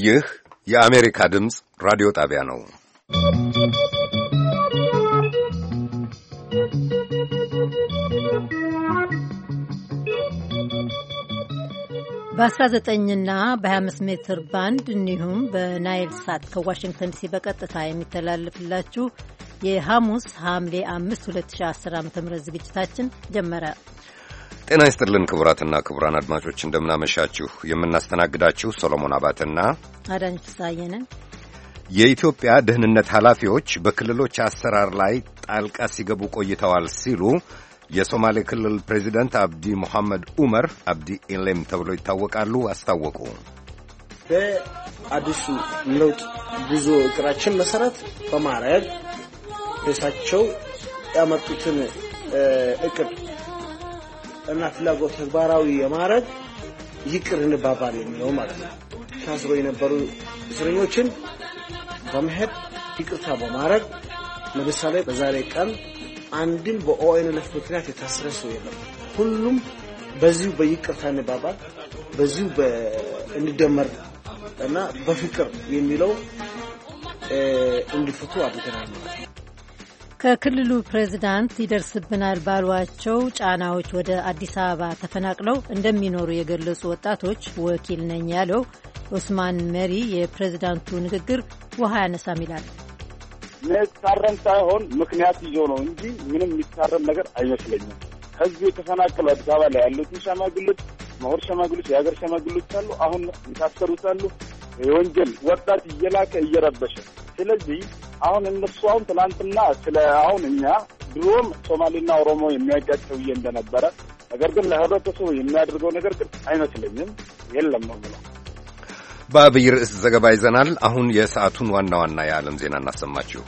ይህ የአሜሪካ ድምፅ ራዲዮ ጣቢያ ነው። በ19ና በ25 ሜትር ባንድ እንዲሁም በናይል ሳት ከዋሽንግተን ዲሲ በቀጥታ የሚተላለፍላችሁ የሐሙስ ሐምሌ 5 2010 ዓ.ም ዝግጅታችን ጀመረ። ጤና ይስጥልን ክቡራትና ክቡራን አድማጮች እንደምናመሻችሁ። የምናስተናግዳችሁ ሰሎሞን አባተና አዳነች ፍስሐዬ ነን። የኢትዮጵያ ደህንነት ኃላፊዎች በክልሎች አሰራር ላይ ጣልቃ ሲገቡ ቆይተዋል ሲሉ የሶማሌ ክልል ፕሬዚደንት አብዲ ሙሐመድ ዑመር አብዲ ኢሌም ተብለው ይታወቃሉ አስታወቁ። በአዲሱ ለውጥ ጉዞ እቅዳችን መሰረት በማድረግ እሳቸው ያመጡትን እቅድ እና ፍላጎት ተግባራዊ የማድረግ ይቅር እንባባል የሚለው ማለት ነው። ታስሮ የነበሩ እስረኞችን በመሄድ ይቅርታ በማድረግ ለምሳሌ በዛሬ ቀን አንድም በኦኤንኤልኤፍ ምክንያት የታሰረ ሰው የለም። ሁሉም በዚሁ በይቅርታ እንባባል በዚሁ እንደመር እና በፍቅር የሚለው እንዲፈቱ አድርገናል ማለት ነው። ከክልሉ ፕሬዝዳንት ይደርስብናል ባሏቸው ጫናዎች ወደ አዲስ አበባ ተፈናቅለው እንደሚኖሩ የገለጹ ወጣቶች ወኪል ነኝ ያለው ኡስማን መሪ የፕሬዝዳንቱ ንግግር ውሃ ያነሳም ይላል። መታረም ሳይሆን ምክንያት ይዞ ነው እንጂ ምንም የሚታረም ነገር አይመስለኝም። ህዝቡ የተፈናቀሉ አዲስ አበባ ላይ ያሉት ሸማግሎች፣ ምሁር ሸማግሎች፣ የሀገር ሸማግሎች አሉ። አሁን የታሰሩት አሉ። የወንጀል ወጣት እየላከ እየረበሸ ስለዚህ አሁን እነሱ አሁን ትናንትና ስለ አሁን እኛ ድሮም ሶማሌና ኦሮሞ የሚያጋጨው እንደነበረ ነገር ግን ለህብረተሰቡ የሚያደርገው ነገር ግን አይመስለኝም የለም ነው ብለው በአብይ ርዕስ ዘገባ ይዘናል። አሁን የሰዓቱን ዋና ዋና የዓለም ዜና እናሰማችሁ።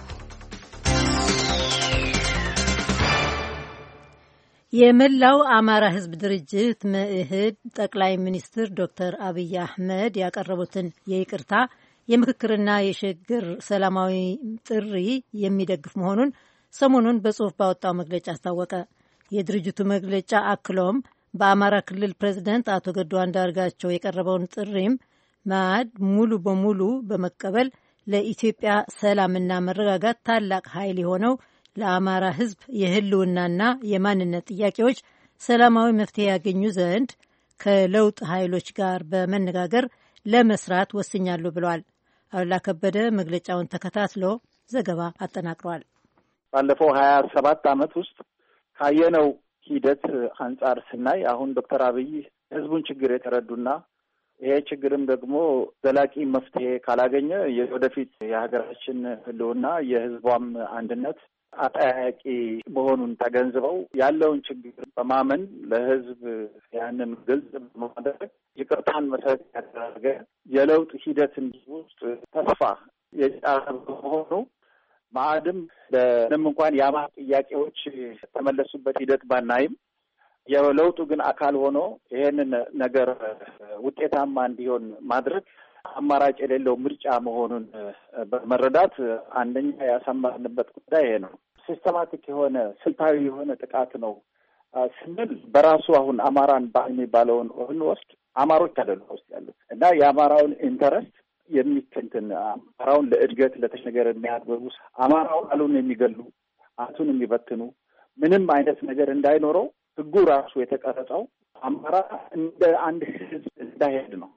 የመላው አማራ ህዝብ ድርጅት መኢህድ ጠቅላይ ሚኒስትር ዶክተር አብይ አህመድ ያቀረቡትን የይቅርታ የምክክርና የሽግግር ሰላማዊ ጥሪ የሚደግፍ መሆኑን ሰሞኑን በጽሑፍ ባወጣው መግለጫ አስታወቀ። የድርጅቱ መግለጫ አክሎም በአማራ ክልል ፕሬዚደንት አቶ ገዱ አንዳርጋቸው የቀረበውን ጥሪም መኢአድ ሙሉ በሙሉ በመቀበል ለኢትዮጵያ ሰላምና መረጋጋት ታላቅ ኃይል የሆነው ለአማራ ህዝብ የህልውናና የማንነት ጥያቄዎች ሰላማዊ መፍትሄ ያገኙ ዘንድ ከለውጥ ኃይሎች ጋር በመነጋገር ለመስራት ወስኛለሁ ብለዋል። አሉላ ከበደ መግለጫውን ተከታትሎ ዘገባ አጠናቅሯል። ባለፈው 27 ዓመት ውስጥ ካየነው ሂደት አንጻር ስናይ አሁን ዶክተር አብይ ህዝቡን ችግር የተረዱና ይሄ ችግርም ደግሞ ዘላቂ መፍትሄ ካላገኘ የወደፊት የሀገራችን ህልውና የህዝቧም አንድነት አጠያያቂ መሆኑን ተገንዝበው ያለውን ችግር በማመን ለህዝብ ያንን ግልጽ በማድረግ ይቅርታን መሰረት ያደረገ የለውጥ ሂደት ውስጥ ተስፋ የጫረ በመሆኑ መኢአድም ለምንም እንኳን የአማራ ጥያቄዎች የተመለሱበት ሂደት ባናይም የለውጡ ግን አካል ሆኖ ይሄንን ነገር ውጤታማ እንዲሆን ማድረግ አማራጭ የሌለው ምርጫ መሆኑን በመረዳት አንደኛ ያሰማንበት ጉዳይ ይሄ ነው። ሲስተማቲክ የሆነ ስልታዊ የሆነ ጥቃት ነው ስንል በራሱ አሁን አማራን የሚባለውን ወስድ አማሮች አይደሉም ውስጥ ያሉት እና የአማራውን ኢንተረስት የሚከንትን አማራውን ለእድገት ለተሽነገር የሚያድበሩ አማራውን አሉን የሚገሉ አቱን የሚበትኑ ምንም አይነት ነገር እንዳይኖረው ህጉ ራሱ የተቀረጸው አማራ እንደ አንድ ህዝብ እንዳይሄድ ነው።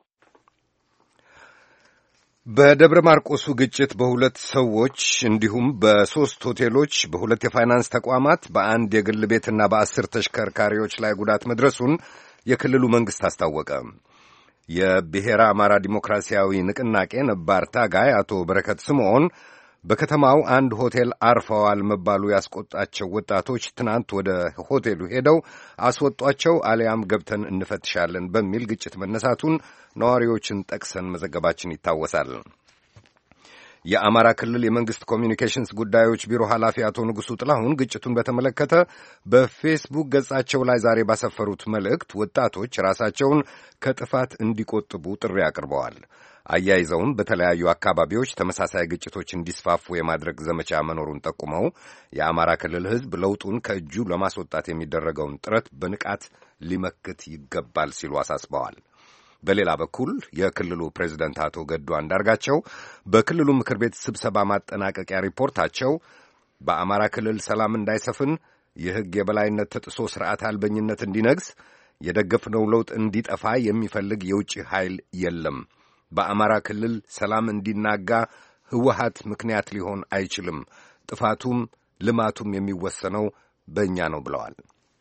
በደብረ ማርቆሱ ግጭት በሁለት ሰዎች እንዲሁም በሶስት ሆቴሎች፣ በሁለት የፋይናንስ ተቋማት፣ በአንድ የግል ቤትና በ10 ተሽከርካሪዎች ላይ ጉዳት መድረሱን የክልሉ መንግሥት አስታወቀ። የብሔረ አማራ ዲሞክራሲያዊ ንቅናቄ ነባር ታጋይ አቶ በረከት ስምዖን በከተማው አንድ ሆቴል አርፈዋል መባሉ ያስቆጣቸው ወጣቶች ትናንት ወደ ሆቴሉ ሄደው አስወጧቸው አሊያም ገብተን እንፈትሻለን በሚል ግጭት መነሳቱን ነዋሪዎችን ጠቅሰን መዘገባችን ይታወሳል። የአማራ ክልል የመንግሥት ኮሚኒኬሽንስ ጉዳዮች ቢሮ ኃላፊ አቶ ንጉሡ ጥላሁን ግጭቱን በተመለከተ በፌስቡክ ገጻቸው ላይ ዛሬ ባሰፈሩት መልእክት ወጣቶች ራሳቸውን ከጥፋት እንዲቆጥቡ ጥሪ አቅርበዋል። አያይዘውም በተለያዩ አካባቢዎች ተመሳሳይ ግጭቶች እንዲስፋፉ የማድረግ ዘመቻ መኖሩን ጠቁመው የአማራ ክልል ሕዝብ ለውጡን ከእጁ ለማስወጣት የሚደረገውን ጥረት በንቃት ሊመክት ይገባል ሲሉ አሳስበዋል። በሌላ በኩል የክልሉ ፕሬዚደንት አቶ ገዱ አንዳርጋቸው በክልሉ ምክር ቤት ስብሰባ ማጠናቀቂያ ሪፖርታቸው በአማራ ክልል ሰላም እንዳይሰፍን፣ የሕግ የበላይነት ተጥሶ ሥርዓት አልበኝነት እንዲነግስ፣ የደገፍነው ለውጥ እንዲጠፋ የሚፈልግ የውጭ ኃይል የለም፣ በአማራ ክልል ሰላም እንዲናጋ ህወሓት ምክንያት ሊሆን አይችልም፣ ጥፋቱም ልማቱም የሚወሰነው በእኛ ነው ብለዋል።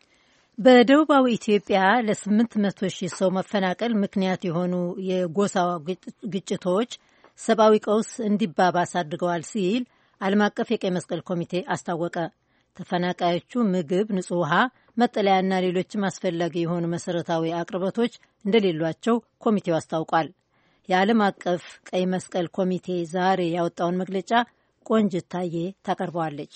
በደቡባዊ ኢትዮጵያ ለ800,000 ሰው መፈናቀል ምክንያት የሆኑ የጎሳ ግጭቶች ሰብአዊ ቀውስ እንዲባባስ አድርገዋል ሲል ዓለም አቀፍ የቀይ መስቀል ኮሚቴ አስታወቀ። ተፈናቃዮቹ ምግብ፣ ንጹህ ውሃ፣ መጠለያና ሌሎችም አስፈላጊ የሆኑ መሠረታዊ አቅርቦቶች እንደሌሏቸው ኮሚቴው አስታውቋል። የዓለም አቀፍ ቀይ መስቀል ኮሚቴ ዛሬ ያወጣውን መግለጫ ቆንጅት ታዬ ታቀርበዋለች።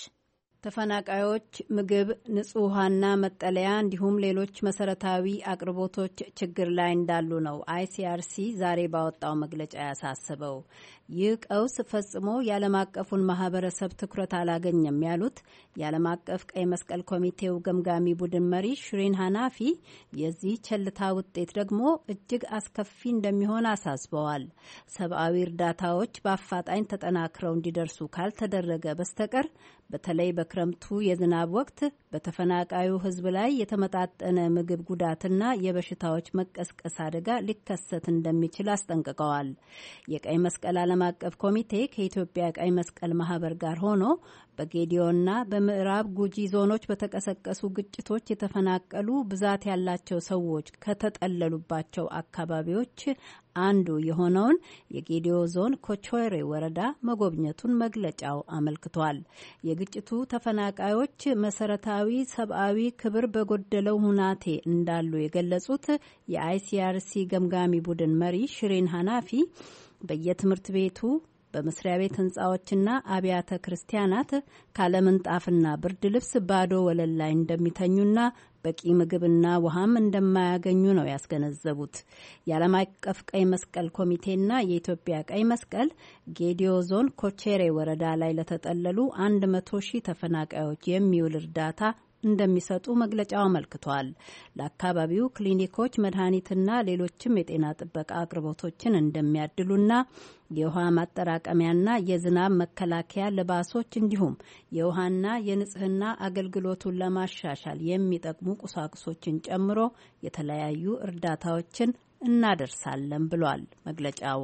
ተፈናቃዮች ምግብ፣ ንጹህ ውሃና መጠለያ እንዲሁም ሌሎች መሰረታዊ አቅርቦቶች ችግር ላይ እንዳሉ ነው አይሲአርሲ ዛሬ ባወጣው መግለጫ ያሳሰበው። ይህ ቀውስ ፈጽሞ የዓለም አቀፉን ማህበረሰብ ትኩረት አላገኘም ያሉት የዓለም አቀፍ ቀይ መስቀል ኮሚቴው ገምጋሚ ቡድን መሪ ሽሪን ሃናፊ የዚህ ቸልታ ውጤት ደግሞ እጅግ አስከፊ እንደሚሆን አሳስበዋል። ሰብአዊ እርዳታዎች በአፋጣኝ ተጠናክረው እንዲደርሱ ካልተደረገ በስተቀር በተለይ በክረምቱ የዝናብ ወቅት በተፈናቃዩ ሕዝብ ላይ የተመጣጠነ ምግብ ጉዳትና የበሽታዎች መቀስቀስ አደጋ ሊከሰት እንደሚችል አስጠንቅቀዋል። የቀይ መስቀል ዓለም አቀፍ ኮሚቴ ከኢትዮጵያ ቀይ መስቀል ማህበር ጋር ሆኖ በጌዲዮና በምዕራብ ጉጂ ዞኖች በተቀሰቀሱ ግጭቶች የተፈናቀሉ ብዛት ያላቸው ሰዎች ከተጠለሉባቸው አካባቢዎች አንዱ የሆነውን የጌዲዮ ዞን ኮቾሬ ወረዳ መጎብኘቱን መግለጫው አመልክቷል። የግጭቱ ተፈናቃዮች መሰረታዊ ሰብአዊ ክብር በጎደለው ሁናቴ እንዳሉ የገለጹት የአይሲአርሲ ገምጋሚ ቡድን መሪ ሽሪን ሃናፊ በየትምህርት ቤቱ በመስሪያ ቤት ህንጻዎችና አብያተ ክርስቲያናት ካለምንጣፍና ብርድ ልብስ ባዶ ወለል ላይ እንደሚተኙና በቂ ምግብና ውሃም እንደማያገኙ ነው ያስገነዘቡት። የዓለም አቀፍ ቀይ መስቀል ኮሚቴና የኢትዮጵያ ቀይ መስቀል ጌዲዮ ዞን ኮቼሬ ወረዳ ላይ ለተጠለሉ 100,000 ተፈናቃዮች የሚውል እርዳታ እንደሚሰጡ መግለጫው አመልክቷል። ለአካባቢው ክሊኒኮች መድኃኒትና ሌሎችም የጤና ጥበቃ አቅርቦቶችን እንደሚያድሉና የውሃ ማጠራቀሚያና የዝናብ መከላከያ ልባሶች እንዲሁም የውሃና የንጽህና አገልግሎቱን ለማሻሻል የሚጠቅሙ ቁሳቁሶችን ጨምሮ የተለያዩ እርዳታዎችን እናደርሳለን ብሏል መግለጫው።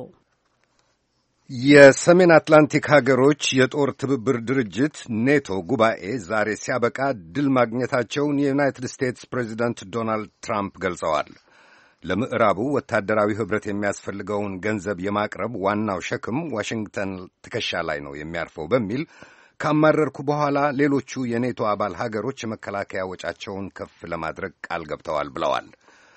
የሰሜን አትላንቲክ ሀገሮች የጦር ትብብር ድርጅት ኔቶ ጉባኤ ዛሬ ሲያበቃ ድል ማግኘታቸውን የዩናይትድ ስቴትስ ፕሬዚደንት ዶናልድ ትራምፕ ገልጸዋል። ለምዕራቡ ወታደራዊ ኅብረት የሚያስፈልገውን ገንዘብ የማቅረብ ዋናው ሸክም ዋሽንግተን ትከሻ ላይ ነው የሚያርፈው በሚል ካማረርኩ በኋላ ሌሎቹ የኔቶ አባል ሀገሮች የመከላከያ ወጫቸውን ከፍ ለማድረግ ቃል ገብተዋል ብለዋል።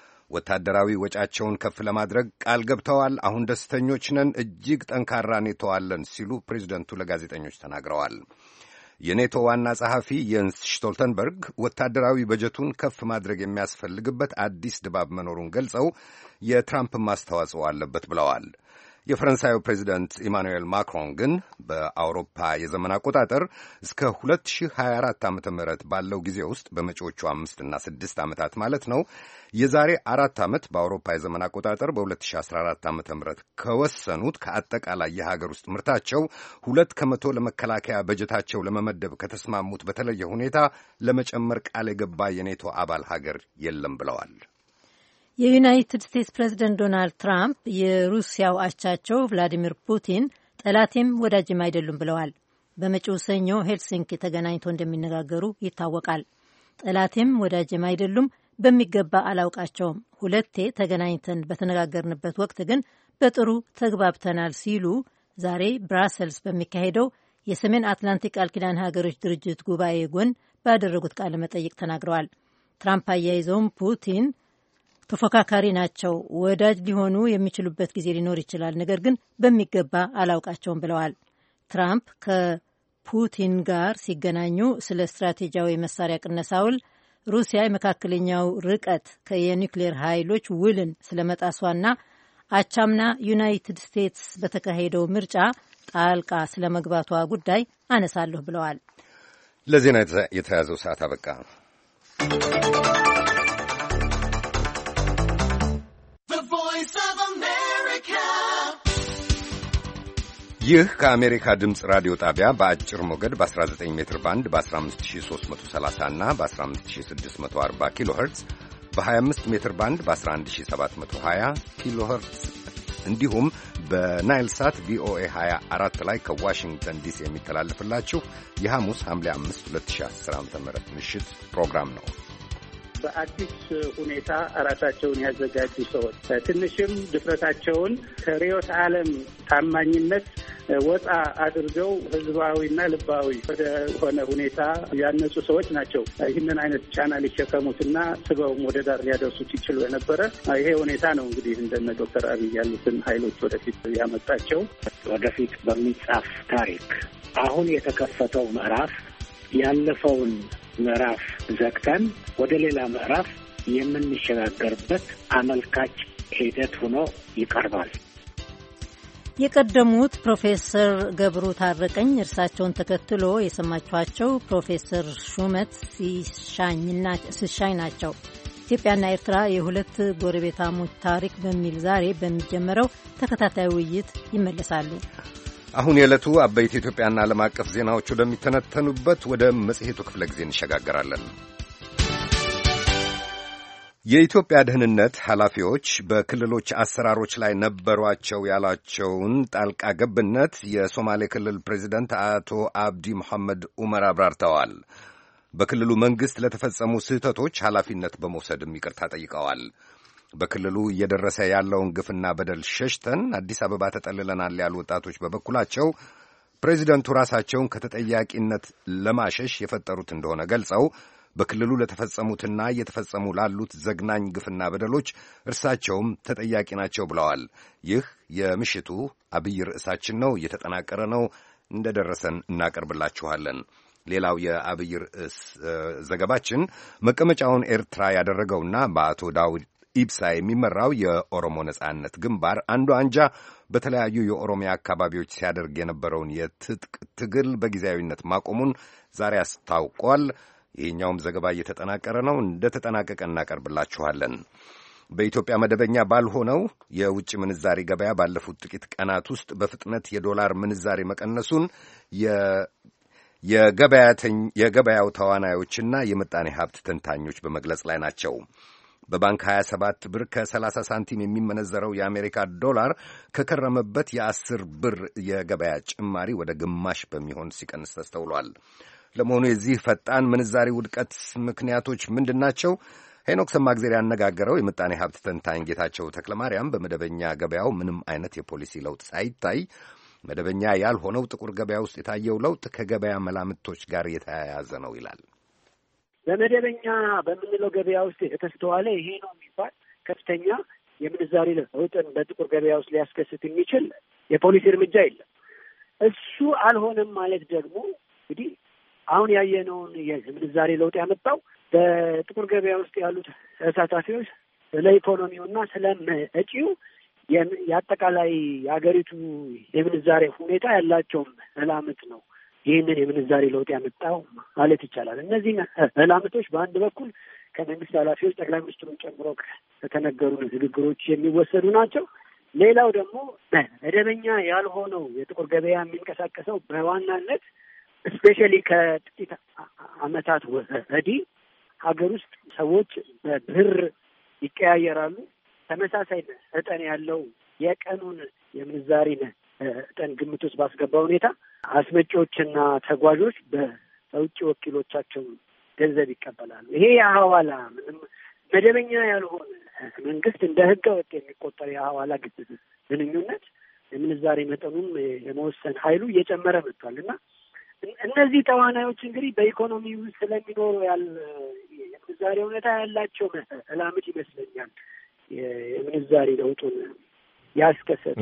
ወታደራዊ ወጫቸውን ከፍ ለማድረግ ቃል ገብተዋል። አሁን ደስተኞች ነን፣ እጅግ ጠንካራ ኔቶ አለን ሲሉ ፕሬዚደንቱ ለጋዜጠኞች ተናግረዋል። የኔቶ ዋና ጸሐፊ የንስ ሽቶልተንበርግ ወታደራዊ በጀቱን ከፍ ማድረግ የሚያስፈልግበት አዲስ ድባብ መኖሩን ገልጸው የትራምፕም አስተዋጽኦ አለበት ብለዋል። የፈረንሳዩ ፕሬዚደንት ኢማኑኤል ማክሮን ግን በአውሮፓ የዘመን አቆጣጠር እስከ 2024 ዓ.ም ባለው ጊዜ ውስጥ በመጪዎቹ 5 እና 6 ዓመታት ማለት ነው የዛሬ 4 ዓመት በአውሮፓ የዘመን አቆጣጠር በ2014 ዓ.ም ከወሰኑት ከአጠቃላይ የሀገር ውስጥ ምርታቸው 2% ለመከላከያ በጀታቸው ለመመደብ ከተስማሙት በተለየ ሁኔታ ለመጨመር ቃል የገባ የኔቶ አባል ሀገር የለም ብለዋል። የዩናይትድ ስቴትስ ፕሬዝደንት ዶናልድ ትራምፕ የሩሲያው አቻቸው ቭላዲሚር ፑቲን ጠላቴም ወዳጅም አይደሉም ብለዋል። በመጪው ሰኞ ሄልሲንኪ ተገናኝተው እንደሚነጋገሩ ይታወቃል። ጠላቴም ወዳጅም አይደሉም፣ በሚገባ አላውቃቸውም፣ ሁለቴ ተገናኝተን በተነጋገርንበት ወቅት ግን በጥሩ ተግባብተናል ሲሉ ዛሬ ብራሰልስ በሚካሄደው የሰሜን አትላንቲክ ቃል ኪዳን ሀገሮች ድርጅት ጉባኤ ጎን ባደረጉት ቃለ መጠይቅ ተናግረዋል። ትራምፕ አያይዘውም ፑቲን ተፎካካሪ ናቸው፣ ወዳጅ ሊሆኑ የሚችሉበት ጊዜ ሊኖር ይችላል፣ ነገር ግን በሚገባ አላውቃቸውም ብለዋል። ትራምፕ ከፑቲን ጋር ሲገናኙ ስለ ስትራቴጂያዊ መሳሪያ ቅነሳ ውል፣ ሩሲያ የመካከለኛው ርቀት የኒውክሌር ኃይሎች ውልን ስለ መጣሷና አቻምና ዩናይትድ ስቴትስ በተካሄደው ምርጫ ጣልቃ ስለ መግባቷ ጉዳይ አነሳለሁ ብለዋል። ለዜና የተያዘው ሰዓት አበቃ። The Voice of ይህ ከአሜሪካ ድምፅ ራዲዮ ጣቢያ በአጭር ሞገድ በ19 ሜትር ባንድ በ15330 እና በ15640 ኪሎ ኸርትዝ በ25 ሜትር ባንድ በ11720 ኪሎ ኸርትዝ እንዲሁም በናይል ሳት ቪኦኤ 24 ላይ ከዋሽንግተን ዲሲ የሚተላለፍላችሁ የሐሙስ ሐምሌ 5 2010 ዓ.ም ምሽት ፕሮግራም ነው። በአዲስ ሁኔታ ራሳቸውን ያዘጋጁ ሰዎች ትንሽም ድፍረታቸውን ከርዕዮተ ዓለም ታማኝነት ወጣ አድርገው ህዝባዊና ልባዊ ወደ ሆነ ሁኔታ ያነጹ ሰዎች ናቸው። ይህንን አይነት ጫና ሊሸከሙትና ስበውም ወደ ዳር ሊያደርሱት ይችሉ የነበረ ይሄ ሁኔታ ነው እንግዲህ እንደነ ዶክተር አብይ ያሉትን ኃይሎች ወደፊት ያመጣቸው። ወደፊት በሚጻፍ ታሪክ አሁን የተከፈተው ምዕራፍ ያለፈውን ምዕራፍ ዘግተን ወደ ሌላ ምዕራፍ የምንሸጋገርበት አመልካች ሂደት ሆኖ ይቀርባል። የቀደሙት ፕሮፌሰር ገብሩ ታረቀኝ፣ እርሳቸውን ተከትሎ የሰማችኋቸው ፕሮፌሰር ሹመት ሲሻኝ ናቸው። ኢትዮጵያና ኤርትራ የሁለት ጎረቤታሞች ታሪክ በሚል ዛሬ በሚጀመረው ተከታታይ ውይይት ይመለሳሉ። አሁን የዕለቱ አበይት ኢትዮጵያና ዓለም አቀፍ ዜናዎች ወደሚተነተኑበት ወደ መጽሔቱ ክፍለ ጊዜ እንሸጋገራለን። የኢትዮጵያ ደህንነት ኃላፊዎች በክልሎች አሰራሮች ላይ ነበሯቸው ያላቸውን ጣልቃ ገብነት የሶማሌ ክልል ፕሬዚደንት አቶ አብዲ መሐመድ ዑመር አብራርተዋል። በክልሉ መንግሥት ለተፈጸሙ ስህተቶች ኃላፊነት በመውሰድም ይቅርታ ጠይቀዋል። በክልሉ እየደረሰ ያለውን ግፍና በደል ሸሽተን አዲስ አበባ ተጠልለናል ያሉ ወጣቶች በበኩላቸው ፕሬዚደንቱ ራሳቸውን ከተጠያቂነት ለማሸሽ የፈጠሩት እንደሆነ ገልጸው በክልሉ ለተፈጸሙትና እየተፈጸሙ ላሉት ዘግናኝ ግፍና በደሎች እርሳቸውም ተጠያቂ ናቸው ብለዋል። ይህ የምሽቱ አብይ ርዕሳችን ነው። እየተጠናቀረ ነው። እንደደረሰን እናቀርብላችኋለን። ሌላው የአብይ ርዕስ ዘገባችን መቀመጫውን ኤርትራ ያደረገውና በአቶ ዳውድ ኢብሳ የሚመራው የኦሮሞ ነጻነት ግንባር አንዱ አንጃ በተለያዩ የኦሮሚያ አካባቢዎች ሲያደርግ የነበረውን የትጥቅ ትግል በጊዜያዊነት ማቆሙን ዛሬ አስታውቋል። ይህኛውም ዘገባ እየተጠናቀረ ነው። እንደተጠናቀቀ እናቀርብላችኋለን። በኢትዮጵያ መደበኛ ባልሆነው የውጭ ምንዛሪ ገበያ ባለፉት ጥቂት ቀናት ውስጥ በፍጥነት የዶላር ምንዛሪ መቀነሱን የገበያው ተዋናዮችና የምጣኔ ሀብት ተንታኞች በመግለጽ ላይ ናቸው። በባንክ 27 ብር ከ30 ሳንቲም የሚመነዘረው የአሜሪካ ዶላር ከከረመበት የ10 ብር የገበያ ጭማሪ ወደ ግማሽ በሚሆን ሲቀንስ ተስተውሏል። ለመሆኑ የዚህ ፈጣን ምንዛሪ ውድቀት ምክንያቶች ምንድናቸው? ሄኖክ ሰማግዜር ያነጋገረው የምጣኔ ሀብት ተንታኝ ጌታቸው ተክለማርያም በመደበኛ ገበያው ምንም አይነት የፖሊሲ ለውጥ ሳይታይ መደበኛ ያልሆነው ጥቁር ገበያ ውስጥ የታየው ለውጥ ከገበያ መላምቶች ጋር የተያያዘ ነው ይላል። በመደበኛ በምንለው ገበያ ውስጥ የተስተዋለ ይሄ ነው የሚባል ከፍተኛ የምንዛሪ ለውጥን በጥቁር ገበያ ውስጥ ሊያስከስት የሚችል የፖሊሲ እርምጃ የለም። እሱ አልሆነም ማለት ደግሞ እንግዲህ አሁን ያየነውን የምንዛሪ ለውጥ ያመጣው በጥቁር ገበያ ውስጥ ያሉት ተሳታፊዎች ስለ ኢኮኖሚውና ስለ መጪው የአጠቃላይ የሀገሪቱ የምንዛሬ ሁኔታ ያላቸውም መላምት ነው ይህንን የምንዛሬ ለውጥ ያመጣው ማለት ይቻላል። እነዚህ መላምቶች በአንድ በኩል ከመንግስት ኃላፊዎች ጠቅላይ ሚኒስትሩን ጨምሮ ከተነገሩ ንግግሮች የሚወሰዱ ናቸው። ሌላው ደግሞ መደበኛ ያልሆነው የጥቁር ገበያ የሚንቀሳቀሰው በዋናነት ስፔሻሊ ከጥቂት ዓመታት ወዲህ ሀገር ውስጥ ሰዎች በብር ይቀያየራሉ። ተመሳሳይ መጠን ያለው የቀኑን የምንዛሪ መጠን ግምት ውስጥ ባስገባ ሁኔታ አስመጪዎችና ተጓዦች በውጭ ወኪሎቻቸው ገንዘብ ይቀበላሉ። ይሄ የሐዋላ ምንም መደበኛ ያልሆነ መንግስት እንደ ህገ ወጥ የሚቆጠር የሐዋላ ግንኙነት የምንዛሬ መጠኑን የመወሰን ኃይሉ እየጨመረ መጥቷል እና እነዚህ ተዋናዮች እንግዲህ በኢኮኖሚ ውስጥ ስለሚኖሩ የምንዛሬ ሁኔታ ያላቸው መላምት ይመስለኛል የምንዛሬ ለውጡን ያስከሰተ።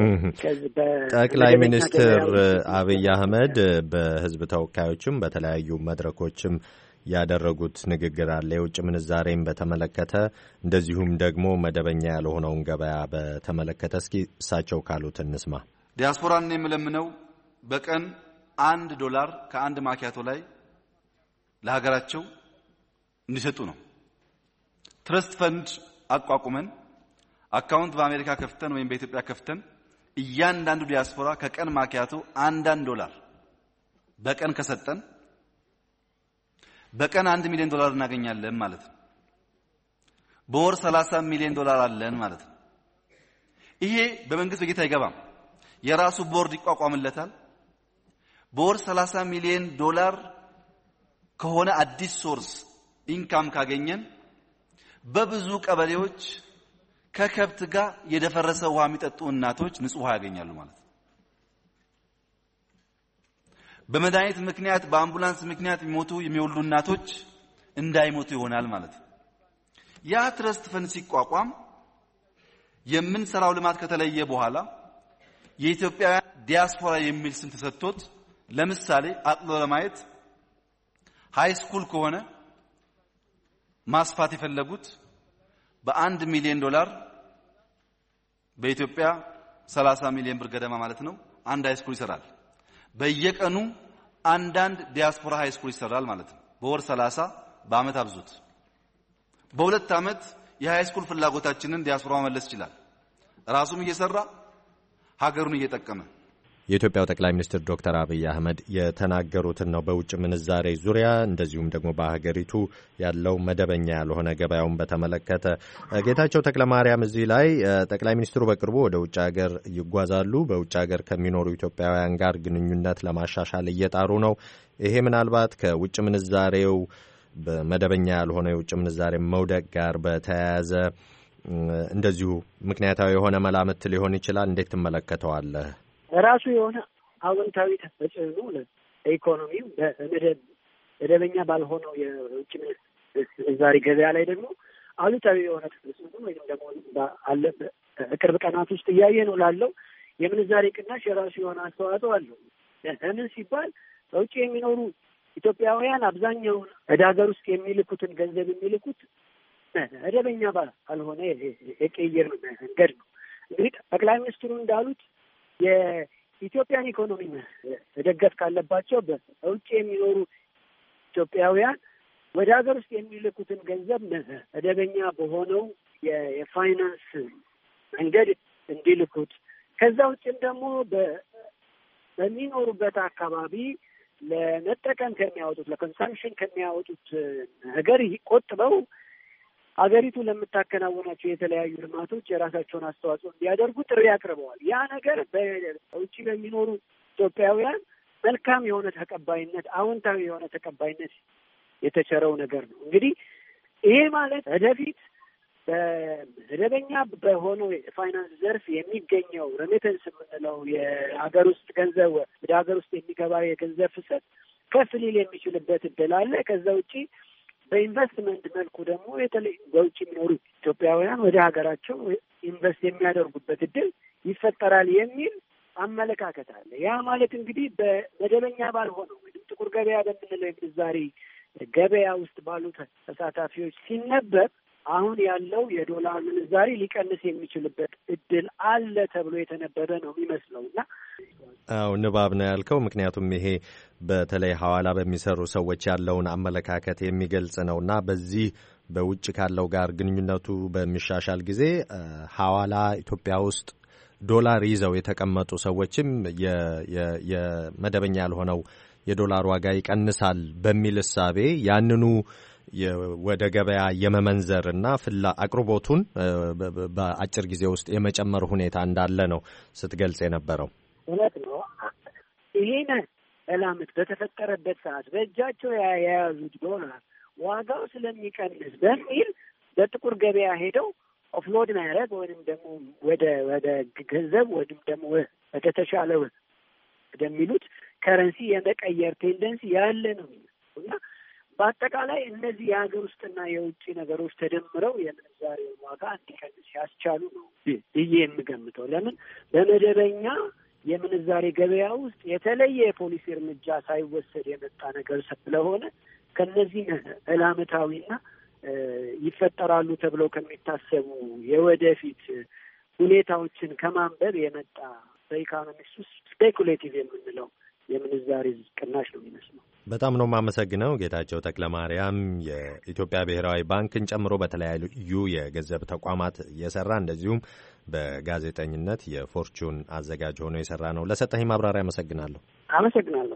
ጠቅላይ ሚኒስትር አብይ አህመድ በህዝብ ተወካዮችም በተለያዩ መድረኮችም ያደረጉት ንግግር አለ። የውጭ ምንዛሬን በተመለከተ እንደዚሁም ደግሞ መደበኛ ያልሆነውን ገበያ በተመለከተ እስኪ እሳቸው ካሉት እንስማ። ዲያስፖራን የምለምነው በቀን $1 ከአንድ ማኪያቶ ላይ ለሀገራቸው እንዲሰጡ ነው። ትረስት ፈንድ አቋቁመን አካውንት በአሜሪካ ከፍተን ወይም በኢትዮጵያ ከፍተን እያንዳንዱ ዲያስፖራ ከቀን ማኪያቶ $1 በቀን ከሰጠን በቀን $1 ሚሊዮን እናገኛለን ማለት ነው። በወር $30 ሚሊዮን አለን ማለት ነው። ይሄ በመንግስት በጌታ አይገባም። የራሱ ቦርድ ይቋቋምለታል። በወር $30 ሚሊዮን ከሆነ አዲስ ሶርስ ኢንካም ካገኘን በብዙ ቀበሌዎች ከከብት ጋር የደፈረሰ ውሃ የሚጠጡ እናቶች ንጹህ ውሃ ያገኛሉ ማለት ነው። በመድኃኒት ምክንያት በአምቡላንስ ምክንያት የሚወልዱ እናቶች እንዳይሞቱ ይሆናል ማለት ነው። ያ ትረስት ፈንድ ሲቋቋም የምንሰራው ልማት ከተለየ በኋላ የኢትዮጵያ ዲያስፖራ የሚል ስም ተሰጥቶት ለምሳሌ አጥሎ ለማየት ሃይ ስኩል ከሆነ ማስፋት የፈለጉት $1 ሚሊዮን በኢትዮጵያ 30 ሚሊዮን ብር ገደማ ማለት ነው አንድ ሃይ ስኩል ይሰራል። በየቀኑ አንዳንድ ዲያስፖራ ሃይ ስኩል ይሰራል ማለት ነው። በወር 30 በአመት አብዙት። በሁለት አመት የሃይ ስኩል ፍላጎታችንን ዲያስፖራ መመለስ ይችላል። ራሱም እየሰራ ሀገሩን እየጠቀመ። የኢትዮጵያው ጠቅላይ ሚኒስትር ዶክተር አብይ አህመድ የተናገሩትን ነው በውጭ ምንዛሬ ዙሪያ እንደዚሁም ደግሞ በሀገሪቱ ያለው መደበኛ ያልሆነ ገበያውን በተመለከተ። ጌታቸው ተክለማርያም እዚህ ላይ ጠቅላይ ሚኒስትሩ በቅርቡ ወደ ውጭ ሀገር ይጓዛሉ። በውጭ ሀገር ከሚኖሩ ኢትዮጵያውያን ጋር ግንኙነት ለማሻሻል እየጣሩ ነው። ይሄ ምናልባት ከውጭ ምንዛሬው በመደበኛ ያልሆነ የውጭ ምንዛሬ መውደቅ ጋር በተያያዘ እንደዚሁ ምክንያታዊ የሆነ መላምት ሊሆን ይችላል። እንዴት ትመለከተዋለህ? ራሱ የሆነ አዎንታዊ ተጽዕኖ ለኢኮኖሚው መደበኛ ባልሆነው የውጭ ምንዛሪ ገበያ ላይ ደግሞ አሉታዊ የሆነ ተጽዕኖ ወይም ደግሞ በቅርብ ቀናት ውስጥ እያየ ነው ላለው የምንዛሬ ቅናሽ የራሱ የሆነ አስተዋጽኦ አለው። ለምን ሲባል በውጭ የሚኖሩ ኢትዮጵያውያን አብዛኛውን ወደ ሀገር ውስጥ የሚልኩትን ገንዘብ የሚልኩት መደበኛ ባልሆነ የቅይር መንገድ ነው። እንግዲህ ጠቅላይ ሚኒስትሩ እንዳሉት የኢትዮጵያን ኢኮኖሚ መደገፍ ካለባቸው በውጭ የሚኖሩ ኢትዮጵያውያን ወደ ሀገር ውስጥ የሚልኩትን ገንዘብ መደበኛ በሆነው የፋይናንስ መንገድ እንዲልኩት፣ ከዛ ውጭም ደግሞ በሚኖሩበት አካባቢ ለመጠቀም ከሚያወጡት ለኮንሳምፕሽን ከሚያወጡት ነገር ቆጥበው አገሪቱ ለምታከናውናቸው የተለያዩ ልማቶች የራሳቸውን አስተዋጽኦ እንዲያደርጉ ጥሪ አቅርበዋል። ያ ነገር በውጭ በሚኖሩ ኢትዮጵያውያን መልካም የሆነ ተቀባይነት፣ አዎንታዊ የሆነ ተቀባይነት የተቸረው ነገር ነው። እንግዲህ ይሄ ማለት ወደፊት በመደበኛ በሆነው የፋይናንስ ዘርፍ የሚገኘው ሬሚተንስ የምንለው የሀገር ውስጥ ገንዘብ ወደ ሀገር ውስጥ የሚገባ የገንዘብ ፍሰት ከፍ ሊል የሚችልበት እድል አለ። ከዛ ውጪ በኢንቨስትመንት መልኩ ደግሞ የተለይ በውጭ የሚኖሩ ኢትዮጵያውያን ወደ ሀገራቸው ኢንቨስት የሚያደርጉበት እድል ይፈጠራል የሚል አመለካከት አለ። ያ ማለት እንግዲህ በመደበኛ ባልሆነው ወይም ጥቁር ገበያ በምንለው የምንዛሪ ገበያ ውስጥ ባሉ ተሳታፊዎች ሲነበብ አሁን ያለው የዶላር ምንዛሪ ሊቀንስ የሚችልበት እድል አለ ተብሎ የተነበበ ነው የሚመስለው እና ንባብ ነው ያልከው። ምክንያቱም ይሄ በተለይ ሐዋላ በሚሰሩ ሰዎች ያለውን አመለካከት የሚገልጽ ነውና በዚህ በውጭ ካለው ጋር ግንኙነቱ በሚሻሻል ጊዜ ሐዋላ ኢትዮጵያ ውስጥ ዶላር ይዘው የተቀመጡ ሰዎችም የመደበኛ ያልሆነው የዶላር ዋጋ ይቀንሳል በሚል እሳቤ ያንኑ ወደ ገበያ የመመንዘርና አቅርቦቱን በአጭር ጊዜ ውስጥ የመጨመር ሁኔታ እንዳለ ነው ስትገልጽ የነበረው። እውነት ነው። ይሄን ዕላምት በተፈጠረበት ሰዓት በእጃቸው የያዙት ዶላር ዋጋው ስለሚቀንስ በሚል በጥቁር ገበያ ሄደው ኦፍሎድ ማድረግ ወይም ደግሞ ወደ ገንዘብ ወይም ደግሞ ወደ ተሻለ ወደሚሉት ከረንሲ የመቀየር ቴንደንሲ ያለ ነው እና በአጠቃላይ እነዚህ የሀገር ውስጥና የውጭ ነገሮች ተደምረው የምንዛሬውን ዋጋ እንዲቀንስ ያስቻሉ ነው ብዬ የምገምተው። ለምን በመደበኛ የምንዛሬ ገበያ ውስጥ የተለየ የፖሊሲ እርምጃ ሳይወሰድ የመጣ ነገር ስለሆነ ከነዚህ ዕላመታዊና ይፈጠራሉ ተብለው ከሚታሰቡ የወደፊት ሁኔታዎችን ከማንበብ የመጣ በኢኮኖሚክስ ውስጥ ስፔኩሌቲቭ የምንለው የምንዛሬ ቅናሽ ነው የሚመስለው። በጣም ነው የማመሰግነው ጌታቸው ተክለማርያም የኢትዮጵያ ብሔራዊ ባንክን ጨምሮ በተለያዩ የገንዘብ ተቋማት የሰራ እንደዚሁም በጋዜጠኝነት የፎርቹን አዘጋጅ ሆኖ የሰራ ነው። ለሰጠኝ ማብራሪያ አመሰግናለሁ። አመሰግናለሁ።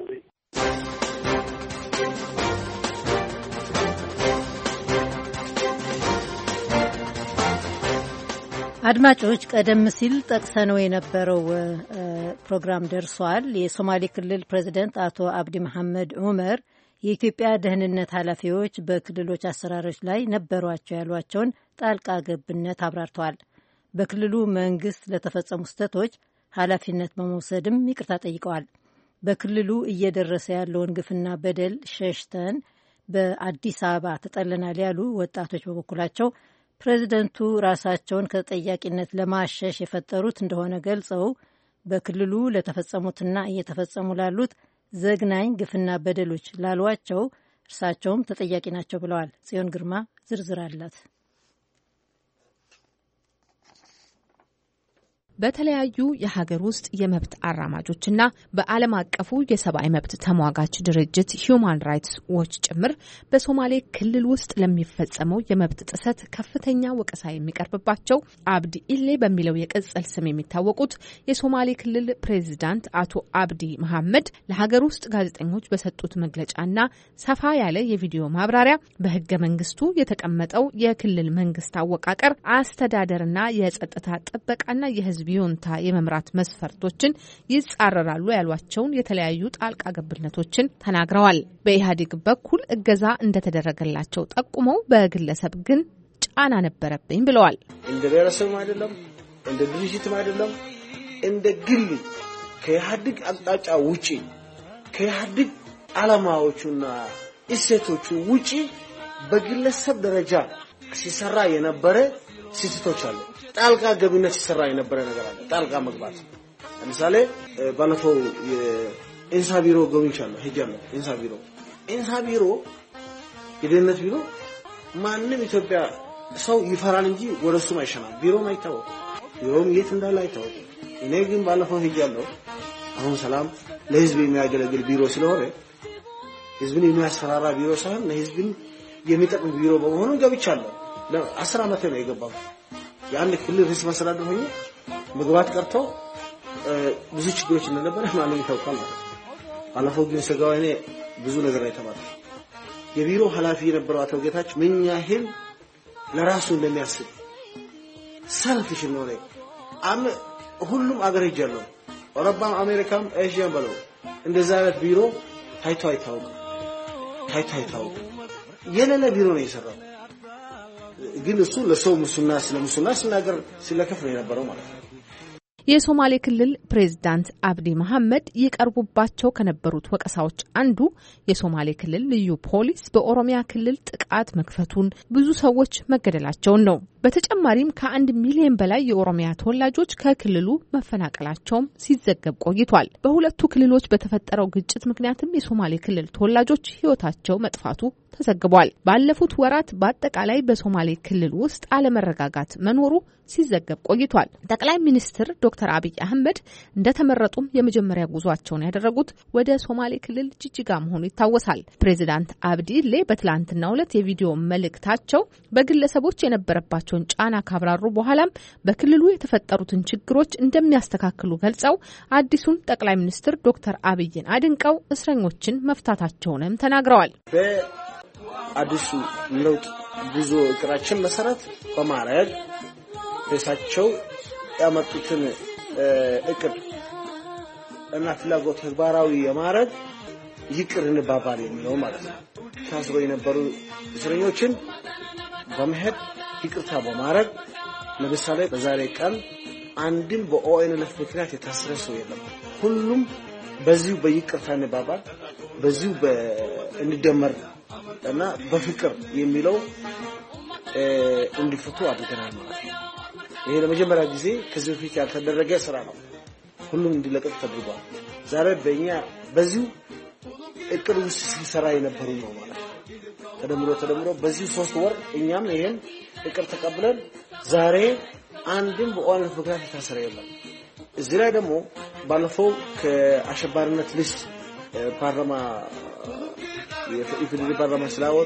አድማጮች ቀደም ሲል ጠቅሰነው የነበረው ፕሮግራም ደርሷል። የሶማሌ ክልል ፕሬዚደንት አቶ አብዲ መሐመድ ዑመር የኢትዮጵያ ደህንነት ኃላፊዎች በክልሎች አሰራሮች ላይ ነበሯቸው ያሏቸውን ጣልቃ ገብነት አብራርተዋል። በክልሉ መንግስት ለተፈጸሙ ስህተቶች ኃላፊነት በመውሰድም ይቅርታ ጠይቀዋል። በክልሉ እየደረሰ ያለውን ግፍና በደል ሸሽተን በአዲስ አበባ ተጠልለናል ያሉ ወጣቶች በበኩላቸው ፕሬዚደንቱ ራሳቸውን ከተጠያቂነት ለማሸሽ የፈጠሩት እንደሆነ ገልጸው በክልሉ ለተፈጸሙትና እየተፈጸሙ ላሉት ዘግናኝ ግፍና በደሎች ላሏቸው እርሳቸውም ተጠያቂ ናቸው ብለዋል። ጽዮን ግርማ ዝርዝር አላት። በተለያዩ የሀገር ውስጥ የመብት አራማጆችና በዓለም አቀፉ የሰብአዊ መብት ተሟጋች ድርጅት ሂዩማን ራይትስ ዎች ጭምር በሶማሌ ክልል ውስጥ ለሚፈጸመው የመብት ጥሰት ከፍተኛ ወቀሳ የሚቀርብባቸው አብዲ ኢሌ በሚለው የቅጽል ስም የሚታወቁት የሶማሌ ክልል ፕሬዚዳንት አቶ አብዲ መሐመድ ለሀገር ውስጥ ጋዜጠኞች በሰጡት መግለጫና ሰፋ ያለ የቪዲዮ ማብራሪያ በህገ መንግስቱ የተቀመጠው የክልል መንግስት አወቃቀር፣ አስተዳደርና የጸጥታ ጥበቃና የህዝብ ዩንታ የመምራት መስፈርቶችን ይጻረራሉ ያሏቸውን የተለያዩ ጣልቃ ገብነቶችን ተናግረዋል። በኢህአዴግ በኩል እገዛ እንደተደረገላቸው ጠቁመው በግለሰብ ግን ጫና ነበረብኝ ብለዋል። እንደ ብሔረሰብም አይደለም፣ እንደ ድርጅትም አይደለም፣ እንደ ግል ከኢህአዴግ አቅጣጫ ውጪ ከኢህአዴግ ዓላማዎቹና እሴቶቹ ውጪ በግለሰብ ደረጃ ሲሰራ የነበረ ስህተቶች አሉ። ጣልቃ ገብነት ሲሰራ የነበረ ነገር አለ። ጣልቃ መግባት ለምሳሌ ባለፈው የኢንሳ ቢሮ ጎብኝቻለሁ ሄጃለሁ። ኢንሳ ቢሮ የደህንነት ቢሮ ማንም ኢትዮጵያ ሰው ይፈራል እንጂ ወደሱም አይሸናም። ቢሮም አይታወቅም። ቢሮም የት እንዳለ አይታወቅም። እኔ ግን ባለፈው ሄጃለሁ። አሁን ሰላም ለህዝብ የሚያገለግል ቢሮ ስለሆነ ህዝብን የሚያስፈራራ ቢሮ ሳይሆን ለህዝብን የሚጠቅም ቢሮ በመሆኑ ገብቻለሁ። ለ10 ዓመት ነው የገባው። ያን ክልል ርዕሰ መስተዳድር ሆኜ መግባት ቀርቶ ብዙ ችግሮች እንደነበረ ማንም ይታወቃል ማለት ነው። ባለፈው ግን ሰጋው እኔ ብዙ ነገር አይተማርኩ። የቢሮ ኃላፊ የነበረው አቶ ጌታቸው ምን ያህል ለራሱ እንደሚያስብ ሰልፍሽ ነው። ሁሉም አገር ሄጃለሁ። አውሮፓም አሜሪካም ኤዥያም በለው እንደዛ አይነት ቢሮ ታይቶ አይታወቅም። የሌለ ቢሮ ነው የሰራው። ግን እሱ ለሰው ሙስና ሲናገር ሲለከፍ ነው የነበረው ማለት ነው። የሶማሌ ክልል ፕሬዝዳንት አብዲ መሐመድ ይቀርቡባቸው ከነበሩት ወቀሳዎች አንዱ የሶማሌ ክልል ልዩ ፖሊስ በኦሮሚያ ክልል ጥቃት መክፈቱን፣ ብዙ ሰዎች መገደላቸውን ነው። በተጨማሪም ከ1 ሚሊዮን በላይ የኦሮሚያ ተወላጆች ከክልሉ መፈናቀላቸውም ሲዘገብ ቆይቷል። በሁለቱ ክልሎች በተፈጠረው ግጭት ምክንያትም የሶማሌ ክልል ተወላጆች ሕይወታቸው መጥፋቱ ተዘግቧል። ባለፉት ወራት በአጠቃላይ በሶማሌ ክልል ውስጥ አለመረጋጋት መኖሩ ሲዘገብ ቆይቷል። ጠቅላይ ሚኒስትር ዶክተር አብይ አህመድ እንደተመረጡም የመጀመሪያ ጉዟቸውን ያደረጉት ወደ ሶማሌ ክልል ጅጅጋ መሆኑ ይታወሳል። ፕሬዚዳንት አብዲ ኢሌ በትላንትናው ዕለት የቪዲዮ መልእክታቸው በግለሰቦች የነበረባቸውን ጫና ካብራሩ በኋላም በክልሉ የተፈጠሩትን ችግሮች እንደሚያስተካክሉ ገልጸው አዲሱን ጠቅላይ ሚኒስትር ዶክተር አብይን አድንቀው እስረኞችን መፍታታቸውንም ተናግረዋል። አዲሱ ለውጥ ጉዞ እቅራችን መሰረት በማድረግ እሳቸው ያመጡትን እቅድ እና ፍላጎት ተግባራዊ የማድረግ ይቅር እንባባል የሚለው ማለት ነው። ታስሮ የነበሩ እስረኞችን በመሄድ ይቅርታ በማድረግ ለምሳሌ በዛሬ ቀን አንድም በኦኤንኤልኤፍ ምክንያት የታሰረ ሰው የለም። ሁሉም በዚሁ በይቅርታ እንባባል በዚሁ እንደመር እና በፍቅር የሚለው እንዲፈቱ አድርገናል ማለት ነው። ይሄ ለመጀመሪያ ጊዜ ከዚህ በፊት ያልተደረገ ስራ ነው። ሁሉም እንዲለቀቅ ተደርጓል። ዛሬ በእኛ በዚሁ እቅድ ውስጥ ሲሰራ የነበሩ ነው ማለት ነው። ተደምሮ በዚህ 3 ወር እኛም ይሄን እቅድ ተቀብለን ዛሬ አንድም በኦኤንኤልኤፍ ምክንያት የታሰረ የለም። እዚህ ላይ ደግሞ ባለፈው ከአሸባሪነት ሊስት ፓርላማ የኢፌዴሪ ፓርላማ ስላወጡ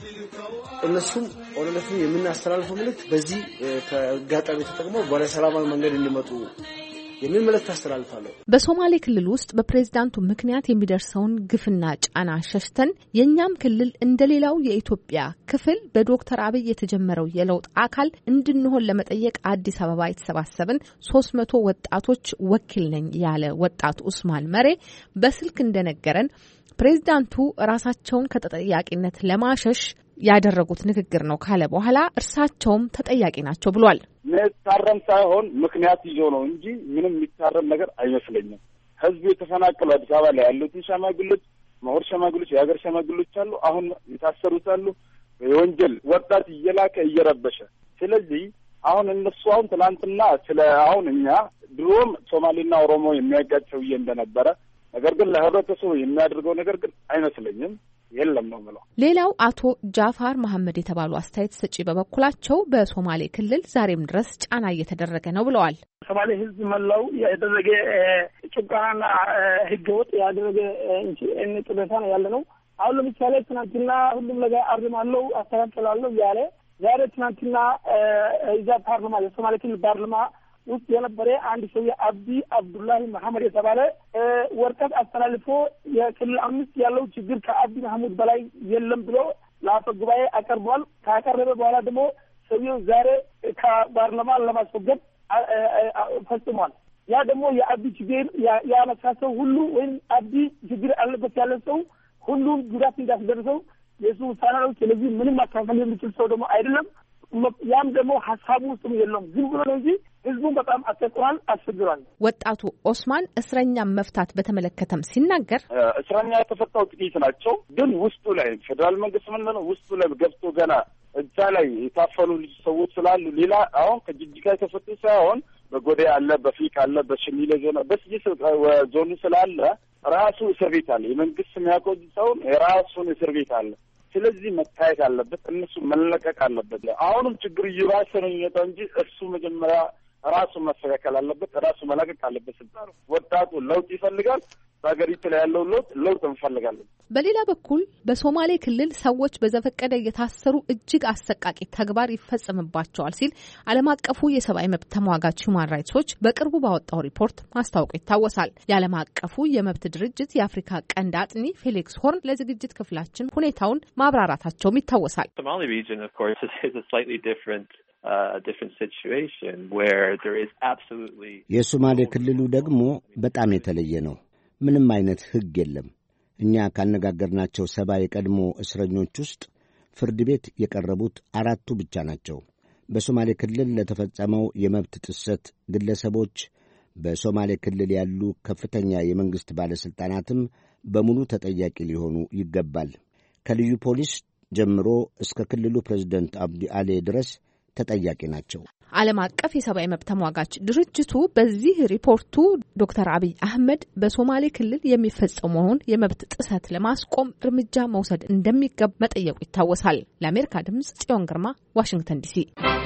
እነሱም ኦነለፍ የምናስተላልፈው መልእክት በዚህ ከጋጣሚ ተጠቅመው ወደ ሰላማዊ መንገድ እንዲመጡ የሚል መልእክት አስተላልፋለሁ። በሶማሌ ክልል ውስጥ በፕሬዝዳንቱ ምክንያት የሚደርሰውን ግፍና ጫና ሸሽተን የኛም ክልል እንደሌላው የኢትዮጵያ ክፍል በዶክተር አብይ የተጀመረው የለውጥ አካል እንድንሆን ለመጠየቅ አዲስ አበባ የተሰባሰብን 300 ወጣቶች ወኪል ነኝ ያለ ወጣት ኡስማን መሬ በስልክ እንደነገረን ፕሬዝዳንቱ ራሳቸውን ከተጠያቂነት ለማሸሽ ያደረጉት ንግግር ነው ካለ በኋላ እርሳቸውም ተጠያቂ ናቸው ብሏል። መታረም ሳይሆን ምክንያት ይዞ ነው እንጂ ምንም የሚታረም ነገር አይመስለኝም። ህዝቡ የተፈናቀሉ አዲስ አበባ ላይ ያሉት ሸማግሎች፣ ምሁር ሸማግሎች፣ የሀገር ሸማግሎች አሉ። አሁን የታሰሩት አሉ። የወንጀል ወጣት እየላከ እየረበሸ። ስለዚህ አሁን እነሱ አሁን ትናንትና ስለ አሁን እኛ ድሮም ሶማሌና ኦሮሞ የሚያጋጭ ሰውዬ እንደነበረ ነገር ግን ለህብረተሰቡ የሚያደርገው ነገር ግን አይመስለኝም። የለም ነው ማለት። ሌላው አቶ ጃፋር መሐመድ የተባሉ አስተያየት ሰጪ በበኩላቸው በሶማሌ ክልል ዛሬም ድረስ ጫና እየተደረገ ነው ብለዋል። ሶማሌ ህዝብ መላው ያደረገ ጭቆናና ህገወጥ ያደረገ ጥበታ ነው ያለ ነው። አሁን ለምሳሌ ትናንትና ሁሉም ነገር አርማለሁ አስተካክላለሁ ያለ ዛሬ ትናንትና እዛ ፓርላማ የሶማሌ ክልል ፓርላማ ውስጥ የነበረ አንድ ሰው አብዲ አብዱላሂ መሐመድ የተባለ ወረቀት አስተላልፎ የክልል 5 ያለው ችግር ከአብዲ መሐመድ በላይ የለም ብሎ ለአፈ ጉባኤ አቀርቧል። ካቀረበ በኋላ ደግሞ ሰውየው ዛሬ ከፓርላማ ለማስወገድ ፈጽሟል። ያ ደግሞ የአብዲ ችግር ያነሳ ሰው ሁሉ ወይም አብዲ ችግር አለበት ያለ ሰው ሁሉም ጉዳት እንዳስደረሰው የሱ ውሳኔ ነው። ስለዚህ ምንም ማካፈል የሚችል ሰው ደግሞ አይደለም። ያም ደግሞ ሀሳቡ ውስጥም የለውም። ዝም ብሎ ነው እንጂ ህዝቡን በጣም አስቸግሯል። ወጣቱ ኦስማን እስረኛ መፍታት በተመለከተም ሲናገር እስረኛ የተፈታው ጥቂት ናቸው፣ ግን ውስጡ ላይ ፌደራል መንግስት ምን ነው ውስጡ ላይ ገብቶ ገና እዛ ላይ የታፈኑ ሰዎች ስላሉ ሌላ አሁን ከጅጅጋ የተፈቱ ሳይሆን በጎዴ አለ፣ በፊቅ አለ፣ በሽኒሌ ዞን በስጅስ ዞኑ ስላለ ራሱ እስር ቤት አለ። የመንግስት የሚያቆይ ሰው የራሱን እስር ቤት አለ። ስለዚህ መታየት አለበት። እነሱ መለቀቅ አለበት። አሁንም ችግር እየባሰ ነው የሚመጣው እንጂ እሱ መጀመሪያ ራሱ መስተካከል አለበት። ራሱ መለቀቅ አለበት። ስልጣኑ ወጣቱ ለውጥ ይፈልጋል። በሀገሪቱ ላይ ያለው ለውጥ እንፈልጋለን። በሌላ በኩል በሶማሌ ክልል ሰዎች በዘፈቀደ እየታሰሩ እጅግ አሰቃቂ ተግባር ይፈጸምባቸዋል ሲል ዓለም አቀፉ የሰብአዊ መብት ተሟጋች ሁማን ራይትስ ዎች በቅርቡ ባወጣው ሪፖርት ማስታወቁ ይታወሳል። የዓለም አቀፉ የመብት ድርጅት የአፍሪካ ቀንድ አጥኒ ፌሊክስ ሆርን ለዝግጅት ክፍላችን ሁኔታውን ማብራራታቸውም ይታወሳል። የሶማሌ ክልሉ ደግሞ በጣም የተለየ ነው። ምንም አይነት ሕግ የለም። እኛ ካነጋገርናቸው 70 የቀድሞ እስረኞች ውስጥ ፍርድ ቤት የቀረቡት 4 ብቻ ናቸው። በሶማሌ ክልል ለተፈጸመው የመብት ጥሰት ግለሰቦች፣ በሶማሌ ክልል ያሉ ከፍተኛ የመንግሥት ባለሥልጣናትም በሙሉ ተጠያቂ ሊሆኑ ይገባል። ከልዩ ፖሊስ ጀምሮ እስከ ክልሉ ፕሬዝደንት አብዲ አሌ ድረስ ተጠያቂ ናቸው። ዓለም አቀፍ የሰብአዊ መብት ተሟጋች ድርጅቱ በዚህ ሪፖርቱ ዶክተር አብይ አህመድ በሶማሌ ክልል የሚፈጸመውን የመብት ጥሰት ለማስቆም እርምጃ መውሰድ እንደሚገባ መጠየቁ ይታወሳል። ለአሜሪካ ድምጽ ጽዮን ግርማ ዋሽንግተን ዲሲ።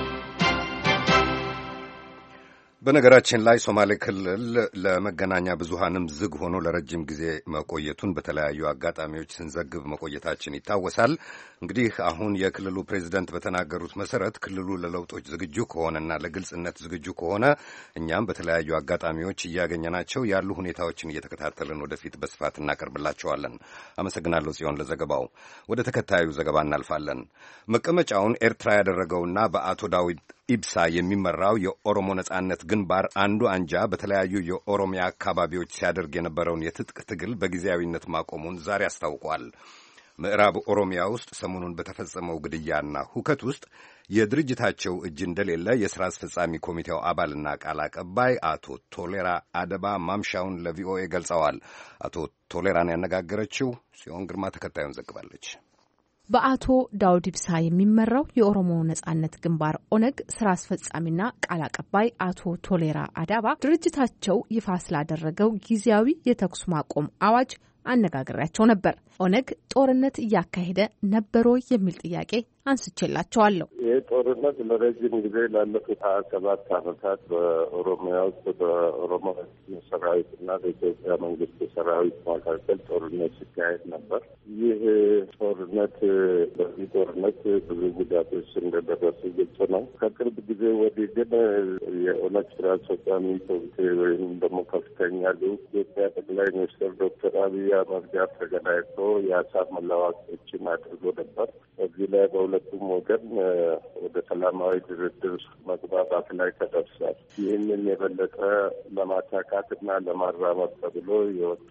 በነገራችን ላይ ሶማሌ ክልል ለመገናኛ ብዙሃንም ዝግ ሆኖ ለረጅም ጊዜ መቆየቱን በተለያዩ አጋጣሚዎች ስንዘግብ መቆየታችን ይታወሳል። እንግዲህ አሁን የክልሉ ፕሬዚደንት በተናገሩት መሰረት ክልሉ ለለውጦች ዝግጁ ከሆነና ለግልጽነት ዝግጁ ከሆነ እኛም በተለያዩ አጋጣሚዎች እያገኘናቸው ያሉ ሁኔታዎችን እየተከታተልን ወደፊት በስፋት እናቀርብላቸዋለን። አመሰግናለሁ ጽዮን ለዘገባው። ወደ ተከታዩ ዘገባ እናልፋለን። መቀመጫውን ኤርትራ ያደረገውና በአቶ ዳዊት ኢብሳ የሚመራው የኦሮሞ ነጻነት ግንባር አንዱ አንጃ በተለያዩ የኦሮሚያ አካባቢዎች ሲያደርግ የነበረውን የትጥቅ ትግል በጊዜያዊነት ማቆሙን ዛሬ አስታውቋል። ምዕራብ ኦሮሚያ ውስጥ ሰሞኑን በተፈጸመው ግድያና ሁከት ውስጥ የድርጅታቸው እጅ እንደሌለ የሥራ አስፈጻሚ ኮሚቴው አባልና ቃል አቀባይ አቶ ቶሌራ አደባ ማምሻውን ለቪኦኤ ገልጸዋል። አቶ ቶሌራን ያነጋገረችው ጽዮን ግርማ ተከታዩን ዘግባለች። በአቶ ዳውድ ኢብሳ የሚመራው የኦሮሞ ነጻነት ግንባር ኦነግ ስራ አስፈጻሚና ቃል አቀባይ አቶ ቶሌራ አዳባ ድርጅታቸው ይፋ ስላደረገው ጊዜያዊ የተኩስ ማቆም አዋጅ አነጋግሬያቸው ነበር። ኦነግ ጦርነት እያካሄደ ነበሮ የሚል ጥያቄ አንስቼላቸዋለሁ። ጦርነት ለረጅም ጊዜ ላለፉት 27 ዓመታት በኦሮሚያ ውስጥ በኦሮሞ ሰራዊትና በኢትዮጵያ መንግስት ሰራዊት መካከል ጦርነት ሲካሄድ ነበር። ይህ ጦርነት በዚህ ጦርነት ብዙ ጉዳቶች እንደደረሱ ግልጽ ነው። ከቅርብ ጊዜ ወዲህ ግን የኦነግ ስራ አስፈጻሚ ኮሚቴ ወይም ደግሞ ከፍተኛ ልዑክ ኢትዮጵያ ጠቅላይ ሚኒስትር ዶክተር አብይ አህመድ ጋር ተገናኝቶ የሀሳብ መለዋወጦችን አድርጎ ነበር። በዚህ ላይ በሁለቱም ወገን ወደ ሰላማዊ ድርድር መግባባት ላይ ተደርሷል። ይህንን የበለጠ ለማሳካትና ለማራመድ ተብሎ የወጣ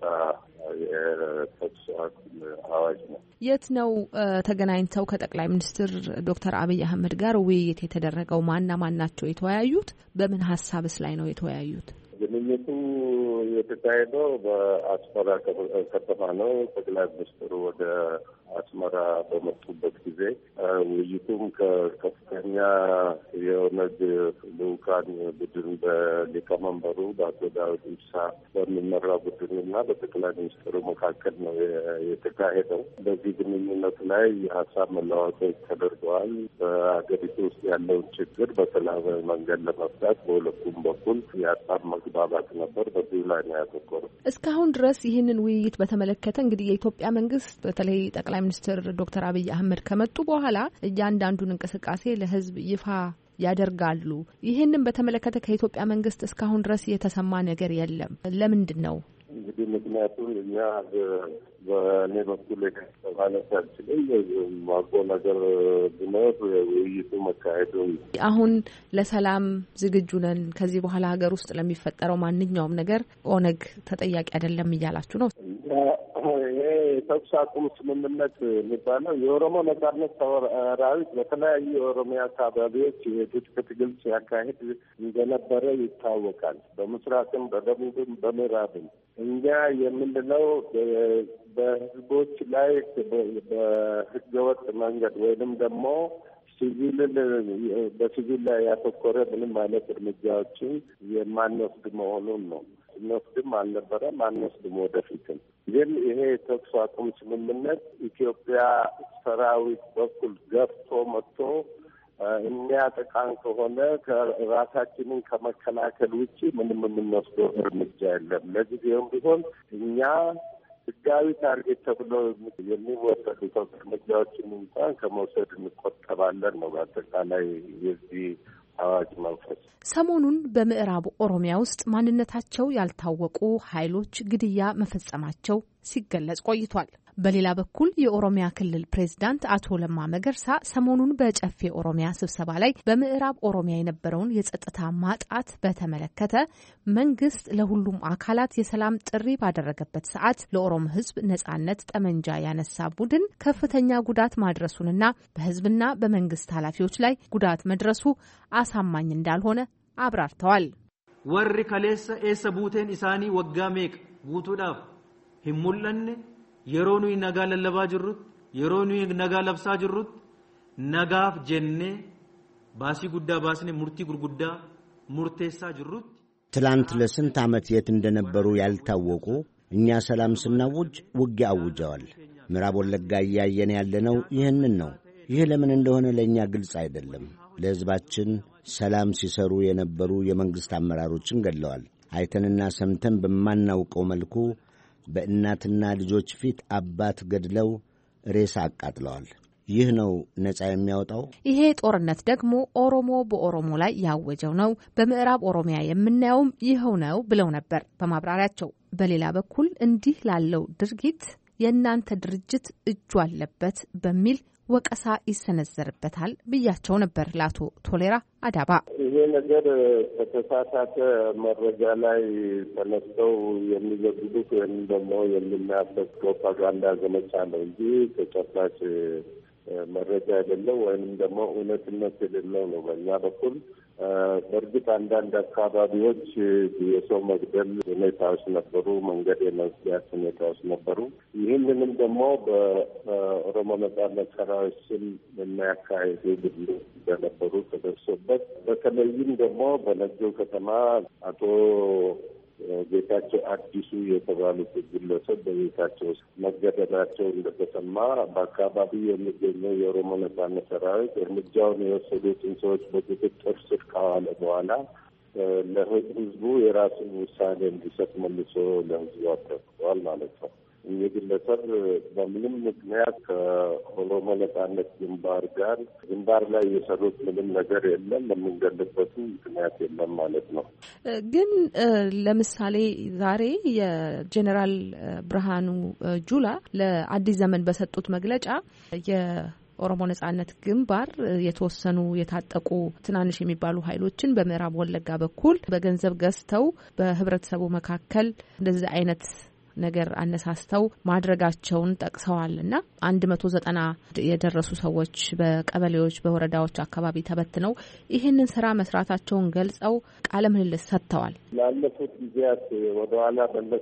የተኩስ አዋጅ ነው። የት ነው ተገናኝተው ከጠቅላይ ሚኒስትር ዶክተር አብይ አህመድ ጋር ውይይት የተደረገው? ማና ማን ናቸው የተወያዩት? በምን ሀሳብስ ላይ ነው የተወያዩት? ግንኙነቱ የተካሄደው በአስመራ ከተማ ነው። ጠቅላይ ሚኒስትሩ ወደ አስመራ በመጡበት ጊዜ ውይይቱም ከከፍተኛ የኦነግ ልኡካን ቡድን በሊቀመንበሩ በአቶ ዳውድ ኢብሳ በሚመራ ቡድንና በጠቅላይ ሚኒስትሩ መካከል ነው የተካሄደው። በዚህ ግንኙነት ላይ የሀሳብ መለዋወጦች ተደርገዋል። በሀገሪቱ ውስጥ ያለውን ችግር በሰላማዊ መንገድ ለመፍታት በሁለቱም በኩል የሀሳብ መግባባት ነበር። በዚህ ላይ ነው ያተኮረው። እስካሁን ድረስ ይህንን ውይይት በተመለከተ እንግዲህ የኢትዮጵያ መንግስት በተለይ ጠቅላይ ሚኒስትር ዶክተር አብይ አህመድ ከመጡ በኋላ እያንዳንዱን እንቅስቃሴ ለህዝብ ይፋ ያደርጋሉ። ይህንን በተመለከተ ከኢትዮጵያ መንግስት እስካሁን ድረስ የተሰማ ነገር የለም። ለምንድን ነው? እንግዲህ ምክንያቱም እኛ በእኔ በኩል ማለት አልችልም። ማቆ ነገር ቢኖር ውይይቱ መካሄዱ አሁን ለሰላም ዝግጁ ነን፣ ከዚህ በኋላ ሀገር ውስጥ ለሚፈጠረው ማንኛውም ነገር ኦነግ ተጠያቂ አይደለም እያላችሁ ነው? ይሄ የተኩስ አቁም ስምምነት የሚባለው የኦሮሞ ነጻነት ሰራዊት በተለያዩ የኦሮሚያ አካባቢዎች የትጥቅ ትግል ሲያካሂድ እንደነበረ ይታወቃል። በምስራቅም፣ በደቡብም፣ በምዕራብም እኛ የምንለው በህዝቦች ላይ በህገወጥ መንገድ ወይንም ደግሞ በሲቪል ላይ ያተኮረ ምንም አይነት እርምጃዎችን የማንወስድ መሆኑን ነው። እንወስድም አልነበረም፣ አንወስድም ወደፊትም። ግን ይሄ የተኩስ አቁም ስምምነት ኢትዮጵያ ሰራዊት በኩል ገብቶ መጥቶ የሚያጠቃን ከሆነ ራሳችንን ከመከላከል ውጭ ምንም የምንወስደው እርምጃ የለም። ለጊዜውም ቢሆን እኛ ህጋዊ ታርጌት ተብሎ የሚወሰዱ እርምጃዎችን እንኳን ከመውሰድ እንቆጠባለን ነው በአጠቃላይ የዚህ አዋጅ መንፈስ። ሰሞኑን በምዕራብ ኦሮሚያ ውስጥ ማንነታቸው ያልታወቁ ኃይሎች ግድያ መፈጸማቸው ሲገለጽ ቆይቷል። በሌላ በኩል የኦሮሚያ ክልል ፕሬዝዳንት አቶ ለማ መገርሳ ሰሞኑን በጨፌ ኦሮሚያ ስብሰባ ላይ በምዕራብ ኦሮሚያ የነበረውን የጸጥታ ማጣት በተመለከተ መንግስት ለሁሉም አካላት የሰላም ጥሪ ባደረገበት ሰዓት ለኦሮሞ ሕዝብ ነጻነት ጠመንጃ ያነሳ ቡድን ከፍተኛ ጉዳት ማድረሱንና በሕዝብና በመንግስት ኃላፊዎች ላይ ጉዳት መድረሱ አሳማኝ እንዳልሆነ አብራርተዋል። ወሪ ከሌሰ ኤሰ ቡቴን ኢሳኒ ወጋ ሜቅ ጉቱዳፍ ሂሙለነ የሮኑ ነጋ ለለባ ጅሩት የሮኑ ነጋ ለብሳ ጅሩት ነጋፍ ጀኔ ባሲ ጉዳ ባስኔ ሙርቲ ጉርጉዳ ሙርቴሳ ጅሩት ትላንት ለስንት ዓመት የት እንደነበሩ ያልታወቁ እኛ ሰላም ስናውጅ ውጊያ አውጀዋል። ምዕራብ ወለጋ እያየን ያለነው ይህንን ነው። ይህ ለምን እንደሆነ ለእኛ ግልጽ አይደለም። ለሕዝባችን ሰላም ሲሰሩ የነበሩ የመንግሥት አመራሮችን ገድለዋል። አይተንና ሰምተን በማናውቀው መልኩ በእናትና ልጆች ፊት አባት ገድለው ሬሳ አቃጥለዋል። ይህ ነው ነጻ የሚያወጣው? ይሄ ጦርነት ደግሞ ኦሮሞ በኦሮሞ ላይ ያወጀው ነው። በምዕራብ ኦሮሚያ የምናየውም ይኸው ነው ብለው ነበር በማብራሪያቸው። በሌላ በኩል እንዲህ ላለው ድርጊት የእናንተ ድርጅት እጁ አለበት በሚል ወቀሳ ይሰነዘርበታል ብያቸው ነበር ለአቶ ቶሌራ አዳባ። ይሄ ነገር በተሳሳተ መረጃ ላይ ተነስተው የሚዘግቡት ወይም ደግሞ የሚናፈስ ፕሮፓጋንዳ ዘመቻ ነው እንጂ ተጨባጭ መረጃ የሌለው ወይም ደግሞ እውነትነት የሌለው ነው። በእኛ በኩል በእርግጥ አንዳንድ አካባቢዎች የሰው መግደል ሁኔታዎች ነበሩ፣ መንገድ የመዝጋት ሁኔታዎች ነበሩ። ይህንንም ደግሞ በኦሮሞ ነጻነት ሰራዊት ስም የሚያካሄዱ እንደነበሩ ተደርሶበት በተለይም ደግሞ በነጆ ከተማ አቶ ጌታቸው አዲሱ የተባሉት ግለሰብ በቤታቸው ውስጥ መገደላቸው እንደተሰማ በአካባቢው የሚገኘው የኦሮሞ ነጻነት ሰራዊት እርምጃውን የወሰዱትን ሰዎች በቁጥጥር ስር ካዋለ በኋላ ለህዝቡ የራሱን ውሳኔ እንዲሰጥ መልሶ ለህዝቡ አስረክቧል ማለት ነው። እኚህ ግለሰብ በምንም ምክንያት ከኦሮሞ ነጻነት ግንባር ላይ የሰሩት ምንም ነገር የለም፣ የምንገልበቱ ምክንያት የለም ማለት ነው። ግን ለምሳሌ ዛሬ የጄኔራል ብርሃኑ ጁላ ለአዲስ ዘመን በሰጡት መግለጫ ኦሮሞ ነጻነት ግንባር የተወሰኑ የታጠቁ ትናንሽ የሚባሉ ኃይሎችን በምዕራብ ወለጋ በኩል በገንዘብ ገዝተው በህብረተሰቡ መካከል እንደዚህ አይነት ነገር አነሳስተው ማድረጋቸውን ጠቅሰዋልና 190 የደረሱ ሰዎች በቀበሌዎች በወረዳዎች አካባቢ ተበትነው ይህንን ስራ መስራታቸውን ገልጸው ቃለ ምልልስ ሰጥተዋል። ላለፉት ጊዜያት ወደኋላ መለስ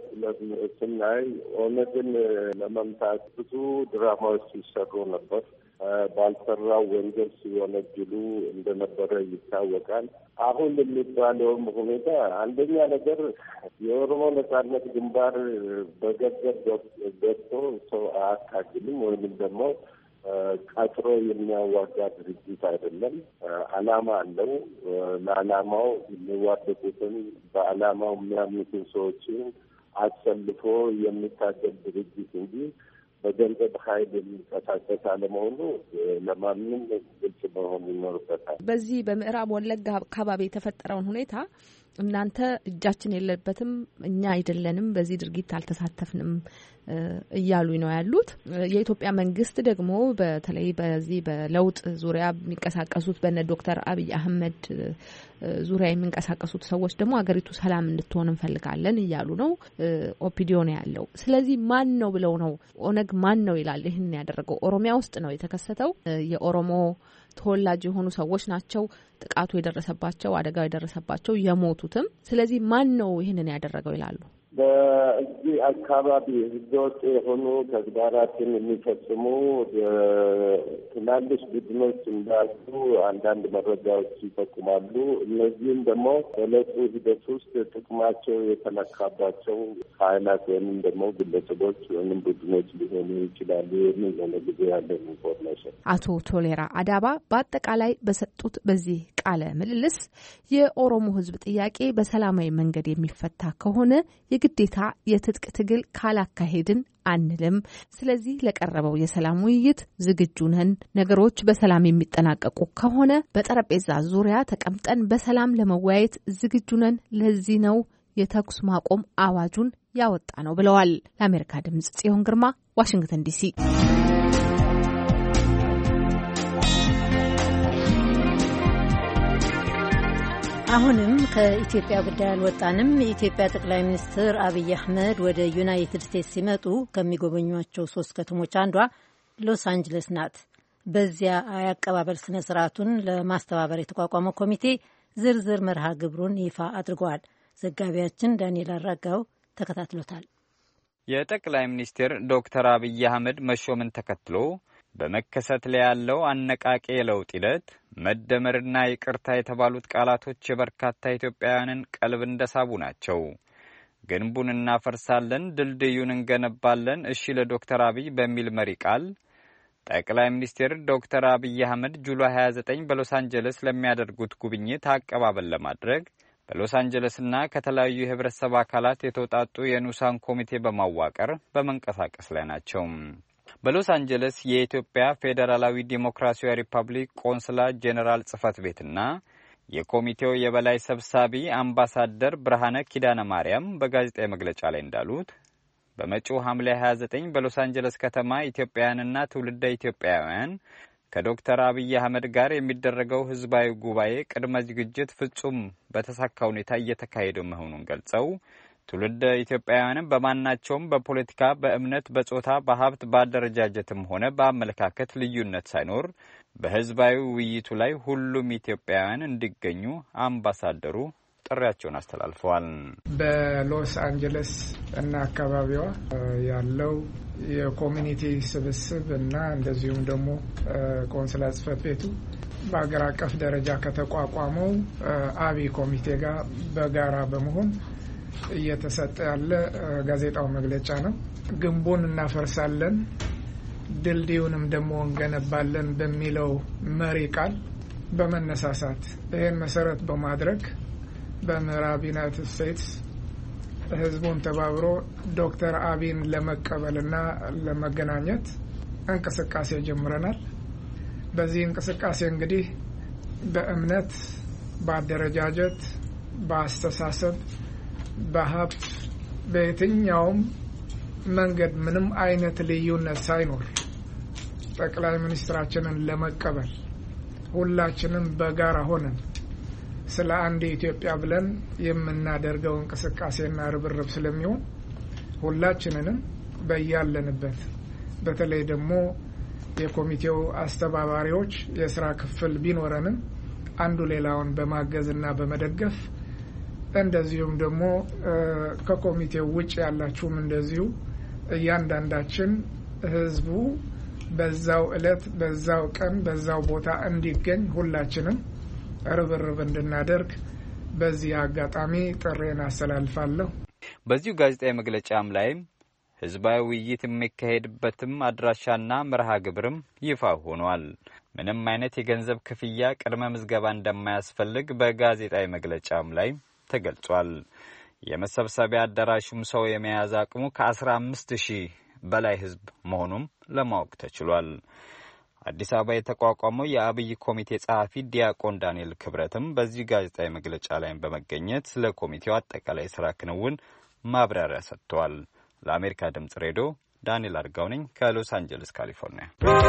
ስናይ ኦነግን ለመምታት ብዙ ድራማዎች ሲሰሩ ነበር። ባልሰራው ወንጀል ሲወነጅሉ እንደነበረ ይታወቃል። አሁን የሚባለውም ሁኔታ አንደኛ ነገር የኦሮሞ ነጻነት ግንባር በገንዘብ ገብቶ ሰው አያታግልም ወይም ደግሞ ቀጥሮ የሚያዋጋ ድርጅት አይደለም። ዓላማ አለው። ለዓላማው የሚዋደቁትን በዓላማው የሚያምኑትን ሰዎችን አሰልፎ የሚታገል ድርጅት እንጂ በገንዘብ ኃይል የሚንቀሳቀስ አለመሆኑ ለማንም ግልጽ መሆን ይኖርበታል። በዚህ በምዕራብ ወለጋ አካባቢ የተፈጠረውን ሁኔታ እናንተ እጃችን የለበትም፣ እኛ አይደለንም፣ በዚህ ድርጊት አልተሳተፍንም እያሉኝ ነው ያሉት። የኢትዮጵያ መንግስት ደግሞ በተለይ በዚህ በለውጥ ዙሪያ የሚንቀሳቀሱት በነ ዶክተር አብይ አህመድ ዙሪያ የሚንቀሳቀሱት ሰዎች ደግሞ አገሪቱ ሰላም እንድትሆን እንፈልጋለን እያሉ ነው። ኦፒዲዮ ነው ያለው። ስለዚህ ማን ነው ብለው ነው ኦነግ ማን ነው ይላል። ይህን ያደረገው ኦሮሚያ ውስጥ ነው የተከሰተው። የኦሮሞ ተወላጅ የሆኑ ሰዎች ናቸው ጥቃቱ የደረሰባቸው፣ አደጋው የደረሰባቸው፣ የሞቱትም። ስለዚህ ማን ነው ይህንን ያደረገው ይላሉ። በዚህ አካባቢ ህገወጥ የሆኑ ተግባራትን የሚፈጽሙ ትናንሽ ቡድኖች እንዳሉ አንዳንድ መረጃዎች ይጠቁማሉ። እነዚህም ደግሞ በለውጡ ሂደት ውስጥ ጥቅማቸው የተነካባቸው ኃይላት ወይም ደግሞ ግለሰቦች ወይም ቡድኖች ሊሆኑ ይችላሉ የሚል ነው ጊዜ ያለን ኢንፎርሜሽን። አቶ ቶሌራ አዳባ በአጠቃላይ በሰጡት በዚህ ቃለ ምልልስ የኦሮሞ ህዝብ ጥያቄ በሰላማዊ መንገድ የሚፈታ ከሆነ የግዴታ የትጥቅ ትግል ካላካሄድን አንልም። ስለዚህ ለቀረበው የሰላም ውይይት ዝግጁ ነን። ነገሮች በሰላም የሚጠናቀቁ ከሆነ በጠረጴዛ ዙሪያ ተቀምጠን በሰላም ለመወያየት ዝግጁ ነን። ለዚህ ነው የተኩስ ማቆም አዋጁን ያወጣ ነው ብለዋል። ለአሜሪካ ድምጽ ጽዮን ግርማ፣ ዋሽንግተን ዲሲ። አሁንም ከኢትዮጵያ ጉዳይ አልወጣንም። የኢትዮጵያ ጠቅላይ ሚኒስትር አብይ አህመድ ወደ ዩናይትድ ስቴትስ ሲመጡ ከሚጎበኟቸው 3 ከተሞች አንዷ ሎስ አንጀለስ ናት። በዚያ የአቀባበል ስነ ስርዓቱን ለማስተባበር የተቋቋመው ኮሚቴ ዝርዝር መርሃ ግብሩን ይፋ አድርገዋል። ዘጋቢያችን ዳንኤል አራጋው ተከታትሎታል። የጠቅላይ ሚኒስትር ዶክተር አብይ አህመድ መሾምን ተከትሎ በመከሰት ላይ ያለው አነቃቂ የለውጥ ሂደት መደመርና ይቅርታ የተባሉት ቃላቶች የበርካታ ኢትዮጵያውያንን ቀልብ እንደሳቡ ናቸው። ግንቡን እናፈርሳለን፣ ድልድዩን እንገነባለን፣ እሺ ለዶክተር አብይ በሚል መሪ ቃል ጠቅላይ ሚኒስትር ዶክተር አብይ አህመድ ጁላይ 29 በሎስ አንጀለስ ለሚያደርጉት ጉብኝት አቀባበል ለማድረግ በሎስ አንጀለስና ከተለያዩ የህብረተሰብ አካላት የተውጣጡ የንዑሳን ኮሚቴ በማዋቀር በመንቀሳቀስ ላይ ናቸው። በሎስ አንጀለስ የኢትዮጵያ ፌዴራላዊ ዲሞክራሲያዊ ሪፐብሊክ ቆንስላ ጄኔራል ጽህፈት ቤትና የኮሚቴው የበላይ ሰብሳቢ አምባሳደር ብርሃነ ኪዳነ ማርያም በጋዜጣዊ መግለጫ ላይ እንዳሉት በመጪው ሐምሌ 29 በሎስ አንጀለስ ከተማ ኢትዮጵያውያንና ትውልደ ኢትዮጵያውያን ከዶክተር አብይ አህመድ ጋር የሚደረገው ህዝባዊ ጉባኤ ቅድመ ዝግጅት ፍጹም በተሳካ ሁኔታ እየተካሄደ መሆኑን ገልጸው ትውልደ ኢትዮጵያውያንም በማናቸውም በፖለቲካ፣ በእምነት፣ በጾታ፣ በሀብት፣ በአደረጃጀትም ሆነ በአመለካከት ልዩነት ሳይኖር በህዝባዊ ውይይቱ ላይ ሁሉም ኢትዮጵያውያን እንዲገኙ አምባሳደሩ ጥሪያቸውን አስተላልፈዋል። በሎስ አንጀለስ እና አካባቢዋ ያለው የኮሚኒቲ ስብስብ እና እንደዚሁም ደግሞ ቆንስላ ጽህፈት ቤቱ በአገር አቀፍ ደረጃ ከተቋቋመው አብይ ኮሚቴ ጋር በጋራ በመሆን እየተሰጠ ያለ ጋዜጣው መግለጫ ነው። ግንቡን እናፈርሳለን ድልድዩንም ደግሞ እንገነባለን በሚለው መሪ ቃል በመነሳሳት ይህን መሰረት በማድረግ በምዕራብ ዩናይትድ ስቴትስ ህዝቡን ተባብሮ ዶክተር አብይን ለመቀበልና ለመገናኘት እንቅስቃሴ ጀምረናል። በዚህ እንቅስቃሴ እንግዲህ በእምነት፣ በአደረጃጀት፣ በአስተሳሰብ፣ በሀብት በየትኛውም መንገድ ምንም አይነት ልዩነት ሳይኖር ጠቅላይ ሚኒስትራችንን ለመቀበል ሁላችንም በጋራ ሆነን ስለ አንድ ኢትዮጵያ ብለን የምናደርገው እንቅስቃሴና ርብርብ ስለሚሆን ሁላችንንም በያለንበት በተለይ ደግሞ የኮሚቴው አስተባባሪዎች የሥራ ክፍል ቢኖረንም አንዱ ሌላውን በማገዝና በመደገፍ እንደዚሁም ደግሞ ከኮሚቴው ውጭ ያላችሁም እንደዚሁ እያንዳንዳችን ህዝቡ በዛው ዕለት በዛው ቀን በዛው ቦታ እንዲገኝ ሁላችንም ርብርብ እንድናደርግ በዚህ አጋጣሚ ጥሬን አስተላልፋለሁ። በዚሁ ጋዜጣዊ መግለጫም ላይ ህዝባዊ ውይይት የሚካሄድበትም አድራሻና መርሃ ግብርም ይፋ ሆኗል። ምንም አይነት የገንዘብ ክፍያ ቅድመ ምዝገባ እንደማያስፈልግ በጋዜጣዊ መግለጫም ላይ ተገልጿል። የመሰብሰቢያ አዳራሹም ሰው የመያዝ አቅሙ ከ15,000 በላይ ህዝብ መሆኑም ለማወቅ ተችሏል። አዲስ አበባ የተቋቋመው የአብይ ኮሚቴ ጸሐፊ ዲያቆን ዳንኤል ክብረትም በዚህ ጋዜጣዊ መግለጫ ላይ በመገኘት ስለ ኮሚቴው አጠቃላይ ስራ ክንውን ማብራሪያ ሰጥተዋል። ለአሜሪካ ድምጽ ሬዲዮ ዳንኤል አርጋው ነኝ ከሎስ አንጀለስ ካሊፎርኒያ።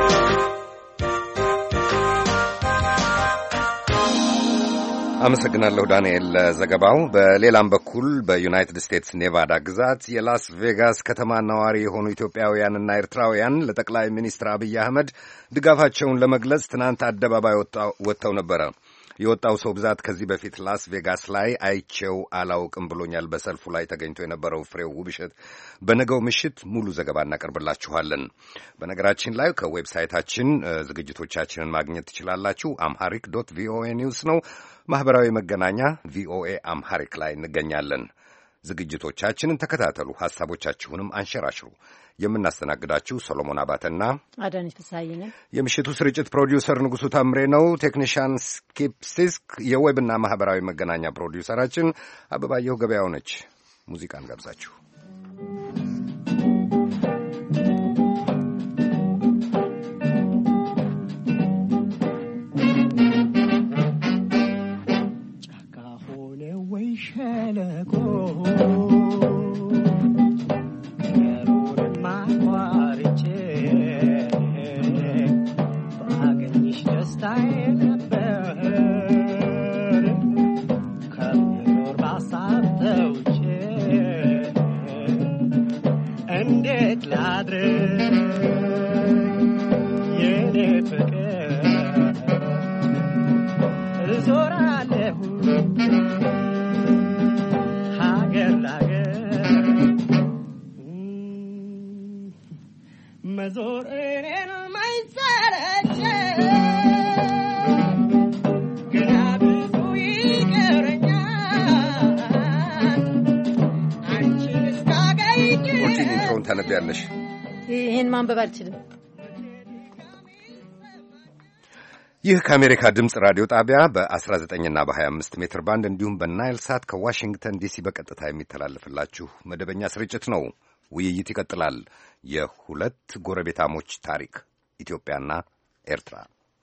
አመሰግናለሁ ዳንኤል ለዘገባው። በሌላም በኩል በዩናይትድ ስቴትስ ኔቫዳ ግዛት የላስ ቬጋስ ከተማ ነዋሪ የሆኑ ኢትዮጵያውያንና ኤርትራውያን ለጠቅላይ ሚኒስትር አብይ አህመድ ድጋፋቸውን ለመግለጽ ትናንት አደባባይ ወጥተው ነበረ። የወጣው ሰው ብዛት ከዚህ በፊት ላስ ቬጋስ ላይ አይቼው አላውቅም ብሎኛል በሰልፉ ላይ ተገኝቶ የነበረው ፍሬው ውብሸት። በነገው ምሽት ሙሉ ዘገባ እናቀርብላችኋለን። በነገራችን ላይ ከዌብሳይታችን ዝግጅቶቻችንን ማግኘት ትችላላችሁ። amharic.voa ኒውስ ነው። ማህበራዊ መገናኛ ቪኦኤ አምሃሪክ ላይ እንገኛለን። ዝግጅቶቻችንን ተከታተሉ፣ ሐሳቦቻችሁንም አንሸራሽሩ። የምናስተናግዳችሁ ሰሎሞን አባተና አዳነች ፍስሐዬ ነን። የምሽቱ ስርጭት ፕሮዲውሰር ንጉሱ ታምሬ ነው። ቴክኒሻን ስኪፕሲስክ፣ የዌብና ማህበራዊ መገናኛ ፕሮዲውሰራችን አበባየሁ ገበያው ነች። ሙዚቃን ጋብዛችሁ ታነቢያለሽ? ይሄን ማንበብ አልችልም። ይህ ከአሜሪካ ድምፅ ራዲዮ ጣቢያ በ19ና በ25 ሜትር ባንድ እንዲሁም በናይል ሳት ከዋሽንግተን ዲሲ በቀጥታ የሚተላለፍላችሁ መደበኛ ስርጭት ነው። ውይይት ይቀጥላል። የሁለት ጎረቤታሞች ታሪክ ኢትዮጵያና ኤርትራ።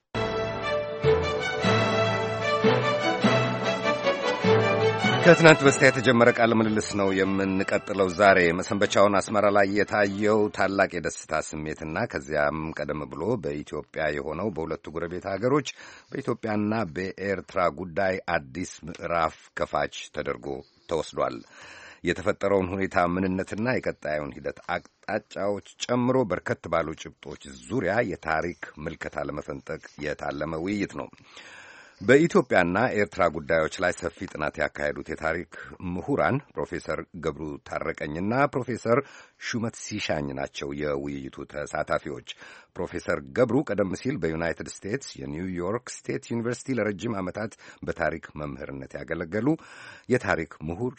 ከትናንት በስቲያ የተጀመረ ቃለ ምልልስ ነው የምንቀጥለው ዛሬ። መሰንበቻውን አስመራ ላይ የታየው ታላቅ የደስታ ስሜትና ከዚያም ቀደም ብሎ በኢትዮጵያ የሆነው በሁለቱ ጎረቤት ሀገሮች በኢትዮጵያና በኤርትራ ጉዳይ አዲስ ምዕራፍ ከፋች ተደርጎ ተወስዷል። የተፈጠረውን ሁኔታ ምንነትና የቀጣዩን ሂደት አቅጣጫዎች ጨምሮ በርከት ባሉ ጭብጦች ዙሪያ የታሪክ ምልከታ ለመፈንጠቅ የታለመ ውይይት ነው። በኢትዮጵያና ኤርትራ ጉዳዮች ላይ ሰፊ ጥናት ያካሄዱት የታሪክ ምሁራን ፕሮፌሰር ገብሩ ታረቀኝና ፕሮፌሰር ሹመት ሲሻኝ ናቸው የውይይቱ ተሳታፊዎች። ፕሮፌሰር ገብሩ ቀደም ሲል በዩናይትድ ስቴትስ የኒውዮርክ ስቴት ዩኒቨርሲቲ ለረጅም ዓመታት በታሪክ መምህርነት ያገለገሉ የታሪክ ምሁር፣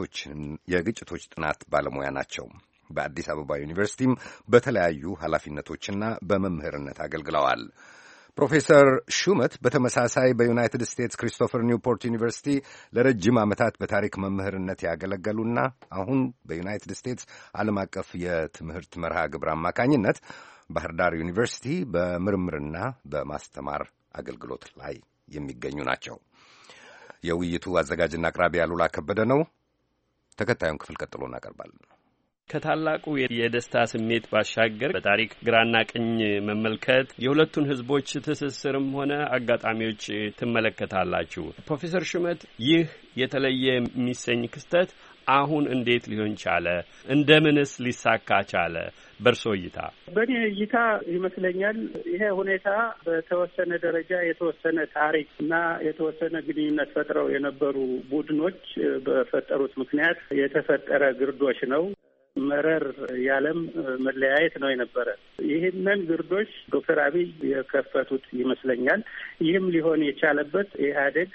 የግጭቶች ጥናት ባለሙያ ናቸው። በአዲስ አበባ ዩኒቨርሲቲም በተለያዩ ኃላፊነቶችና በመምህርነት አገልግለዋል። ፕሮፌሰር ሹመት በተመሳሳይ በዩናይትድ ስቴትስ ክሪስቶፈር ኒውፖርት ዩኒቨርሲቲ ለረጅም ዓመታት በታሪክ መምህርነት ያገለገሉና አሁን በዩናይትድ ስቴትስ ዓለም አቀፍ የትምህርት መርሃ ግብር አማካኝነት ባህር ዳር ዩኒቨርሲቲ በምርምርና በማስተማር አገልግሎት ላይ የሚገኙ ናቸው። የውይይቱ አዘጋጅና አቅራቢ አሉላ ከበደ ነው። ተከታዩን ክፍል ቀጥሎ እናቀርባለን። ከታላቁ የደስታ ስሜት ባሻገር በታሪክ ግራና ቀኝ መመልከት የሁለቱን ሕዝቦች ትስስርም ሆነ አጋጣሚዎች ትመለከታላችሁ። ፕሮፌሰር ሹመት ይህ የተለየ የሚሰኝ ክስተት አሁን እንዴት ሊሆን ቻለ? እንደምንስ ሊሳካ ቻለ? በእርሶ እይታ? በእኔ እይታ ይመስለኛል ይሄ ሁኔታ በተወሰነ ደረጃ የተወሰነ ታሪክ እና የተወሰነ ግንኙነት ፈጥረው የነበሩ ቡድኖች በፈጠሩት ምክንያት የተፈጠረ ግርዶሽ ነው። መረር ያለም መለያየት ነው የነበረ። ይህንን ግርዶሽ ዶክተር አብይ የከፈቱት ይመስለኛል። ይህም ሊሆን የቻለበት ኢህአዴግ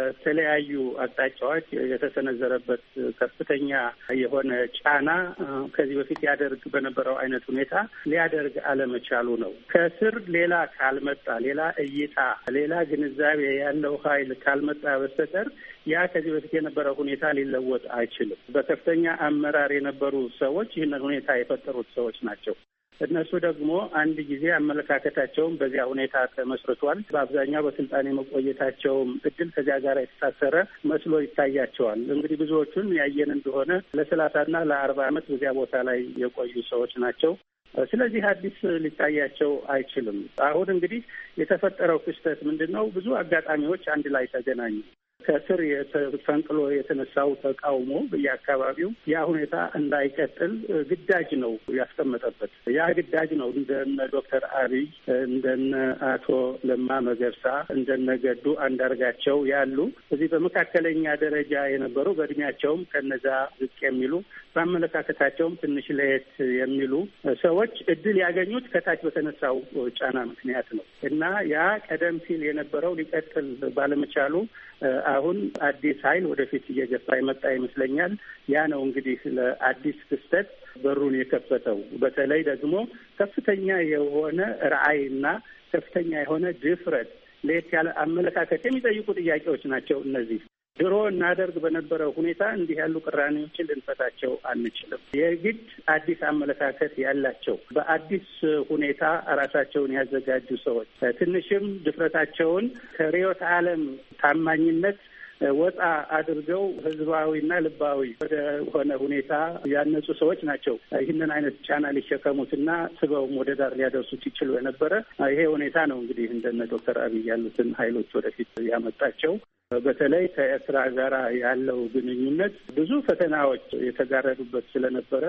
ከተለያዩ አቅጣጫዎች የተሰነዘረበት ከፍተኛ የሆነ ጫና ከዚህ በፊት ያደርግ በነበረው አይነት ሁኔታ ሊያደርግ አለመቻሉ ነው። ከስር ሌላ ካልመጣ፣ ሌላ እይታ፣ ሌላ ግንዛቤ ያለው ኃይል ካልመጣ በስተቀር ያ ከዚህ በፊት የነበረው ሁኔታ ሊለወጥ አይችልም። በከፍተኛ አመራር የነበሩ ሰዎች ይህንን ሁኔታ የፈጠሩት ሰዎች ናቸው። እነሱ ደግሞ አንድ ጊዜ አመለካከታቸውም በዚያ ሁኔታ ተመስርቷል። በአብዛኛው በስልጣን የመቆየታቸውም እድል ከዚያ ጋር የተሳሰረ መስሎ ይታያቸዋል። እንግዲህ ብዙዎቹን ያየን እንደሆነ ለ30ና ለ40 ዓመት በዚያ ቦታ ላይ የቆዩ ሰዎች ናቸው። ስለዚህ አዲስ ሊታያቸው አይችልም። አሁን እንግዲህ የተፈጠረው ክስተት ምንድን ነው? ብዙ አጋጣሚዎች አንድ ላይ ተገናኙ። ከስር ፈንቅሎ የተነሳው ተቃውሞ በየአካባቢው ያ ሁኔታ እንዳይቀጥል ግዳጅ ነው ያስቀመጠበት። ያ ግዳጅ ነው እንደነ ዶክተር አብይ እንደነ አቶ ለማ መገርሳ እንደነ ገዱ አንዳርጋቸው ያሉ እዚህ በመካከለኛ ደረጃ የነበሩ በእድሜያቸውም ከነዛ ዝቅ የሚሉ በአመለካከታቸውም ትንሽ ለየት የሚሉ ሰዎች እድል ያገኙት ከታች በተነሳው ጫና ምክንያት ነው እና ያ ቀደም ሲል የነበረው ሊቀጥል ባለመቻሉ አሁን አዲስ ኃይል ወደፊት እየገፋ የመጣ ይመስለኛል። ያ ነው እንግዲህ ለአዲስ ክስተት በሩን የከፈተው። በተለይ ደግሞ ከፍተኛ የሆነ ራዕይና ከፍተኛ የሆነ ድፍረት፣ ለየት ያለ አመለካከት የሚጠይቁ ጥያቄዎች ናቸው እነዚህ። ድሮ እናደርግ በነበረው ሁኔታ እንዲህ ያሉ ቅራኔዎችን ልንፈታቸው አንችልም። የግድ አዲስ አመለካከት ያላቸው በአዲስ ሁኔታ ራሳቸውን ያዘጋጁ ሰዎች ትንሽም ድፍረታቸውን ከርዕዮተ ዓለም ታማኝነት ወጣ አድርገው ህዝባዊና ልባዊ ወደ ሆነ ሁኔታ ያነጹ ሰዎች ናቸው ይህንን አይነት ጫና ሊሸከሙትና ስበውም ወደ ዳር ሊያደርሱት ይችሉ የነበረ። ይሄ ሁኔታ ነው እንግዲህ እንደነ ዶክተር አብይ ያሉትን ኃይሎች ወደፊት ያመጣቸው። በተለይ ከኤርትራ ጋር ያለው ግንኙነት ብዙ ፈተናዎች የተጋረዱበት ስለነበረ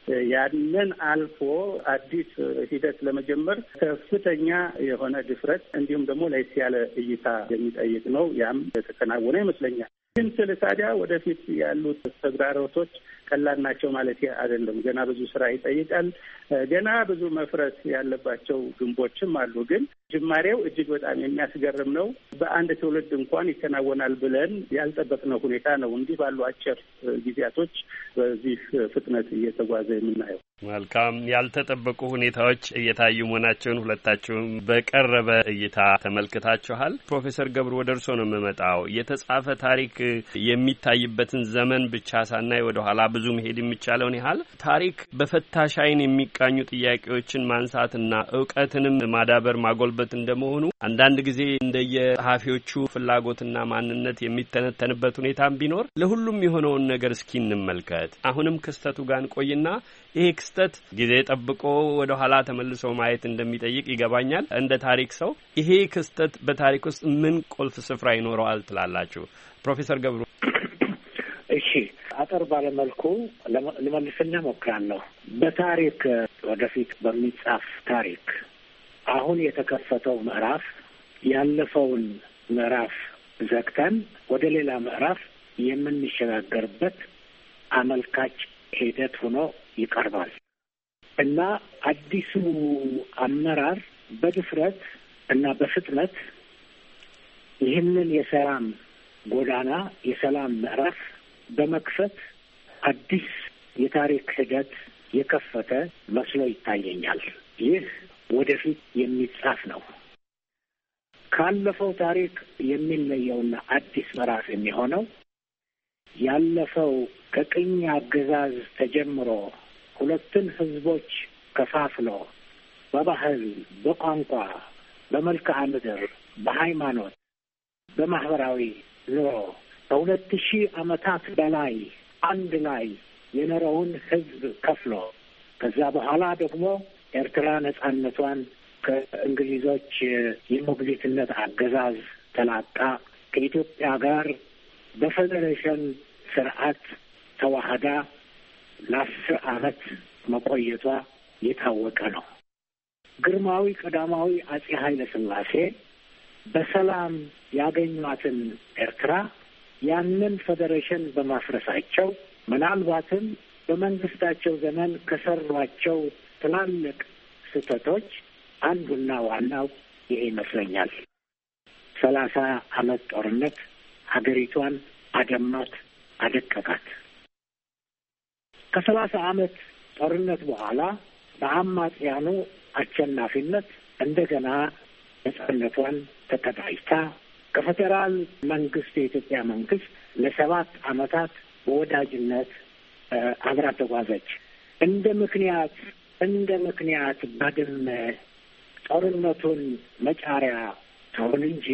ያንን አልፎ አዲስ ሂደት ለመጀመር ከፍተኛ የሆነ ድፍረት እንዲሁም ደግሞ ለየት ያለ እይታ የሚጠይቅ ነው። ያም የተከናወነ ይመስለኛል። ግን ስለ ታዲያ ወደፊት ያሉት ተግዳሮቶች ቀላል ናቸው ማለት አይደለም። ገና ብዙ ስራ ይጠይቃል። ገና ብዙ መፍረስ ያለባቸው ግንቦችም አሉ። ግን ጅማሬው እጅግ በጣም የሚያስገርም ነው። በአንድ ትውልድ እንኳን ይከናወናል ብለን ያልጠበቅነው ሁኔታ ነው። እንዲህ ባሉ አጭር ጊዜያቶች በዚህ ፍጥነት እየተጓዘ የምናየው። መልካም። ያልተጠበቁ ሁኔታዎች እየታዩ መሆናቸውን ሁለታችሁም በቀረበ እይታ ተመልክታችኋል። ፕሮፌሰር ገብሩ ወደ እርሶ ነው የምመጣው። የተጻፈ ታሪክ የሚታይበትን ዘመን ብቻ ሳናይ ወደ ኋላ ብዙ መሄድ የሚቻለውን ያህል ታሪክ በፈታሽ ዓይን የሚቃኙ ጥያቄዎችን ማንሳትና እውቀትንም ማዳበር ማጎልበት እንደመሆኑ አንዳንድ ጊዜ እንደየጸሐፊዎቹ ፍላጎትና ማንነት የሚተነተንበት ሁኔታም ቢኖር ለሁሉም የሆነውን ነገር እስኪ እንመልከት። አሁንም ክስተቱ ጋር እንቆይና ይሄ ክስተት ጊዜ ጠብቆ ወደ ኋላ ተመልሶ ማየት እንደሚጠይቅ ይገባኛል። እንደ ታሪክ ሰው ይሄ ክስተት በታሪክ ውስጥ ምን ቁልፍ ስፍራ ይኖረዋል ትላላችሁ? ፕሮፌሰር ገብሩ። እሺ፣ አጠር ባለመልኩ ልመልስና ሞክራለሁ። በታሪክ ወደፊት በሚጻፍ ታሪክ አሁን የተከፈተው ምዕራፍ ያለፈውን ምዕራፍ ዘግተን ወደ ሌላ ምዕራፍ የምንሸጋገርበት አመልካች ሂደት ሆኖ ይቀርባል እና አዲሱ አመራር በድፍረት እና በፍጥነት ይህንን የሰላም ጎዳና የሰላም ምዕራፍ በመክፈት አዲስ የታሪክ ሂደት የከፈተ መስሎ ይታየኛል። ይህ ወደፊት የሚጻፍ ነው። ካለፈው ታሪክ የሚለየውና አዲስ ምዕራፍ የሚሆነው ያለፈው ከቅኝ አገዛዝ ተጀምሮ ሁለቱን ህዝቦች ከፋፍሎ በባህል፣ በቋንቋ፣ በመልክዓ ምድር፣ በሃይማኖት፣ በማህበራዊ ኑሮ ከ2000 ዓመታት በላይ አንድ ላይ የኖረውን ህዝብ ከፍሎ ከዛ በኋላ ደግሞ ኤርትራ ነጻነቷን ከእንግሊዞች የሞግዚትነት አገዛዝ ተላቃ ከኢትዮጵያ ጋር በፌዴሬሽን ስርዓት ተዋህዳ ለ10 ዓመት መቆየቷ የታወቀ ነው። ግርማዊ ቀዳማዊ አጼ ኃይለ ሥላሴ በሰላም ያገኟትን ኤርትራ ያንን ፌዴሬሽን በማፍረሳቸው ምናልባትም በመንግስታቸው ዘመን ከሰሯቸው ትላልቅ ስህተቶች አንዱና ዋናው ይሄ ይመስለኛል። 30 ዓመት ጦርነት ሀገሪቷን አደማት፣ አደቀቃት። ከ30 ዓመት ጦርነት በኋላ በአማጽያኑ አሸናፊነት እንደገና ነጻነቷን ተቀዳጅታ ከፌዴራል መንግስት የኢትዮጵያ መንግስት ለ7 ዓመታት በወዳጅነት አብራ ተጓዘች። እንደ ምክንያት ባድመ ጦርነቱን መጫሪያ ተሆን እንጂ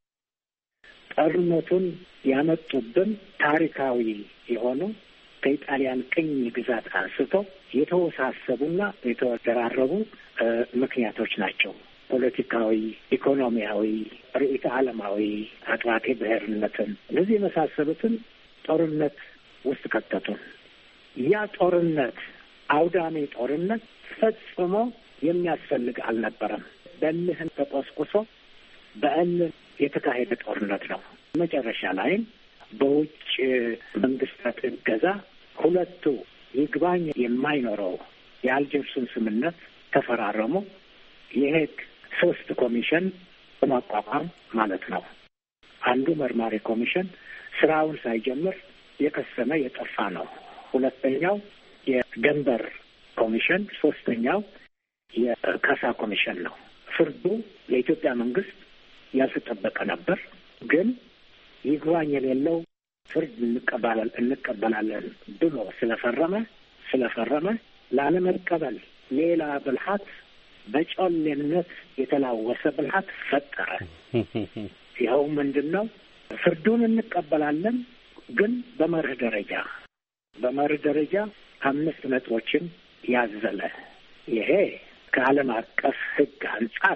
ጦርነቱን ያመጡብን ታሪካዊ የሆኑ ከኢጣሊያን ቅኝ ግዛት አንስቶ የተወሳሰቡና የተደራረቡ ምክንያቶች ናቸው። ፖለቲካዊ፣ ኢኮኖሚያዊ፣ ርዕዮተ ዓለማዊ፣ አጥባቂ ብሔርነትን እነዚህ የመሳሰሉትን ጦርነት ውስጥ ከተቱን። ያ ጦርነት አውዳሚ ጦርነት ፈጽሞ የሚያስፈልግ አልነበረም። በእልህን ተቆስቁሶ በእልህ የተካሄደ ጦርነት ነው። መጨረሻ ላይም በውጭ መንግስታት እገዛ ሁለቱ ይግባኝ የማይኖረው የአልጀርሱን ስምምነት ተፈራረሙ። የሄግ 3 ኮሚሽን በማቋቋም ማለት ነው። አንዱ መርማሪ ኮሚሽን ስራውን ሳይጀምር የከሰመ የጠፋ ነው። ሁለተኛው የደንበር ኮሚሽን፣ ሶስተኛው የካሳ ኮሚሽን ነው። ፍርዱ የኢትዮጵያ መንግስት ያልተጠበቀ ነበር። ግን ይግባኝ የሌለው ፍርድ እንቀበላለን ብሎ ስለፈረመ ላለመቀበል ሌላ ብልሃት፣ በጮሌነት የተላወሰ ብልሃት ፈጠረ። ይኸው ምንድን ነው? ፍርዱን እንቀበላለን ግን በመርህ ደረጃ 5 ነጥቦችን ያዘለ። ይሄ ከዓለም አቀፍ ሕግ አንጻር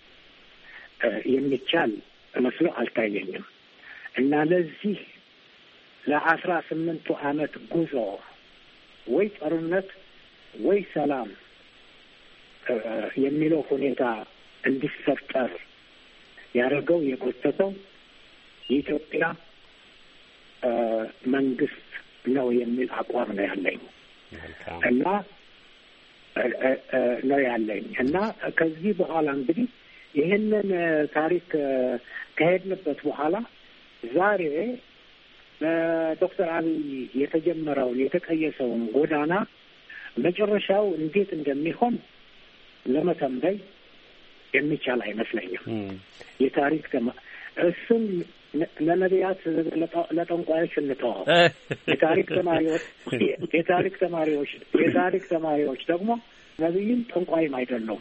የሚቻል መስሎ አልታየኝም እና ለዚህ ለ18 ዓመት ጉዞ ወይ ጦርነት ወይ ሰላም የሚለው ሁኔታ እንዲፈጠር ያደረገው የጎተተው የኢትዮጵያ መንግስት ነው የሚል አቋም ነው ያለኝ እና ከዚህ በኋላ እንግዲህ ይህንን ታሪክ ከሄድንበት በኋላ ዛሬ በዶክተር አብይ የተጀመረውን የተቀየሰውን ጎዳና መጨረሻው እንዴት እንደሚሆን ለመተንበይ የሚቻል አይመስለኝም። የታሪክ እሱም ለነቢያት ለጠንቋዮች እንተዋው። የታሪክ ተማሪዎች ደግሞ ነቢይም ጠንቋይም አይደሉም።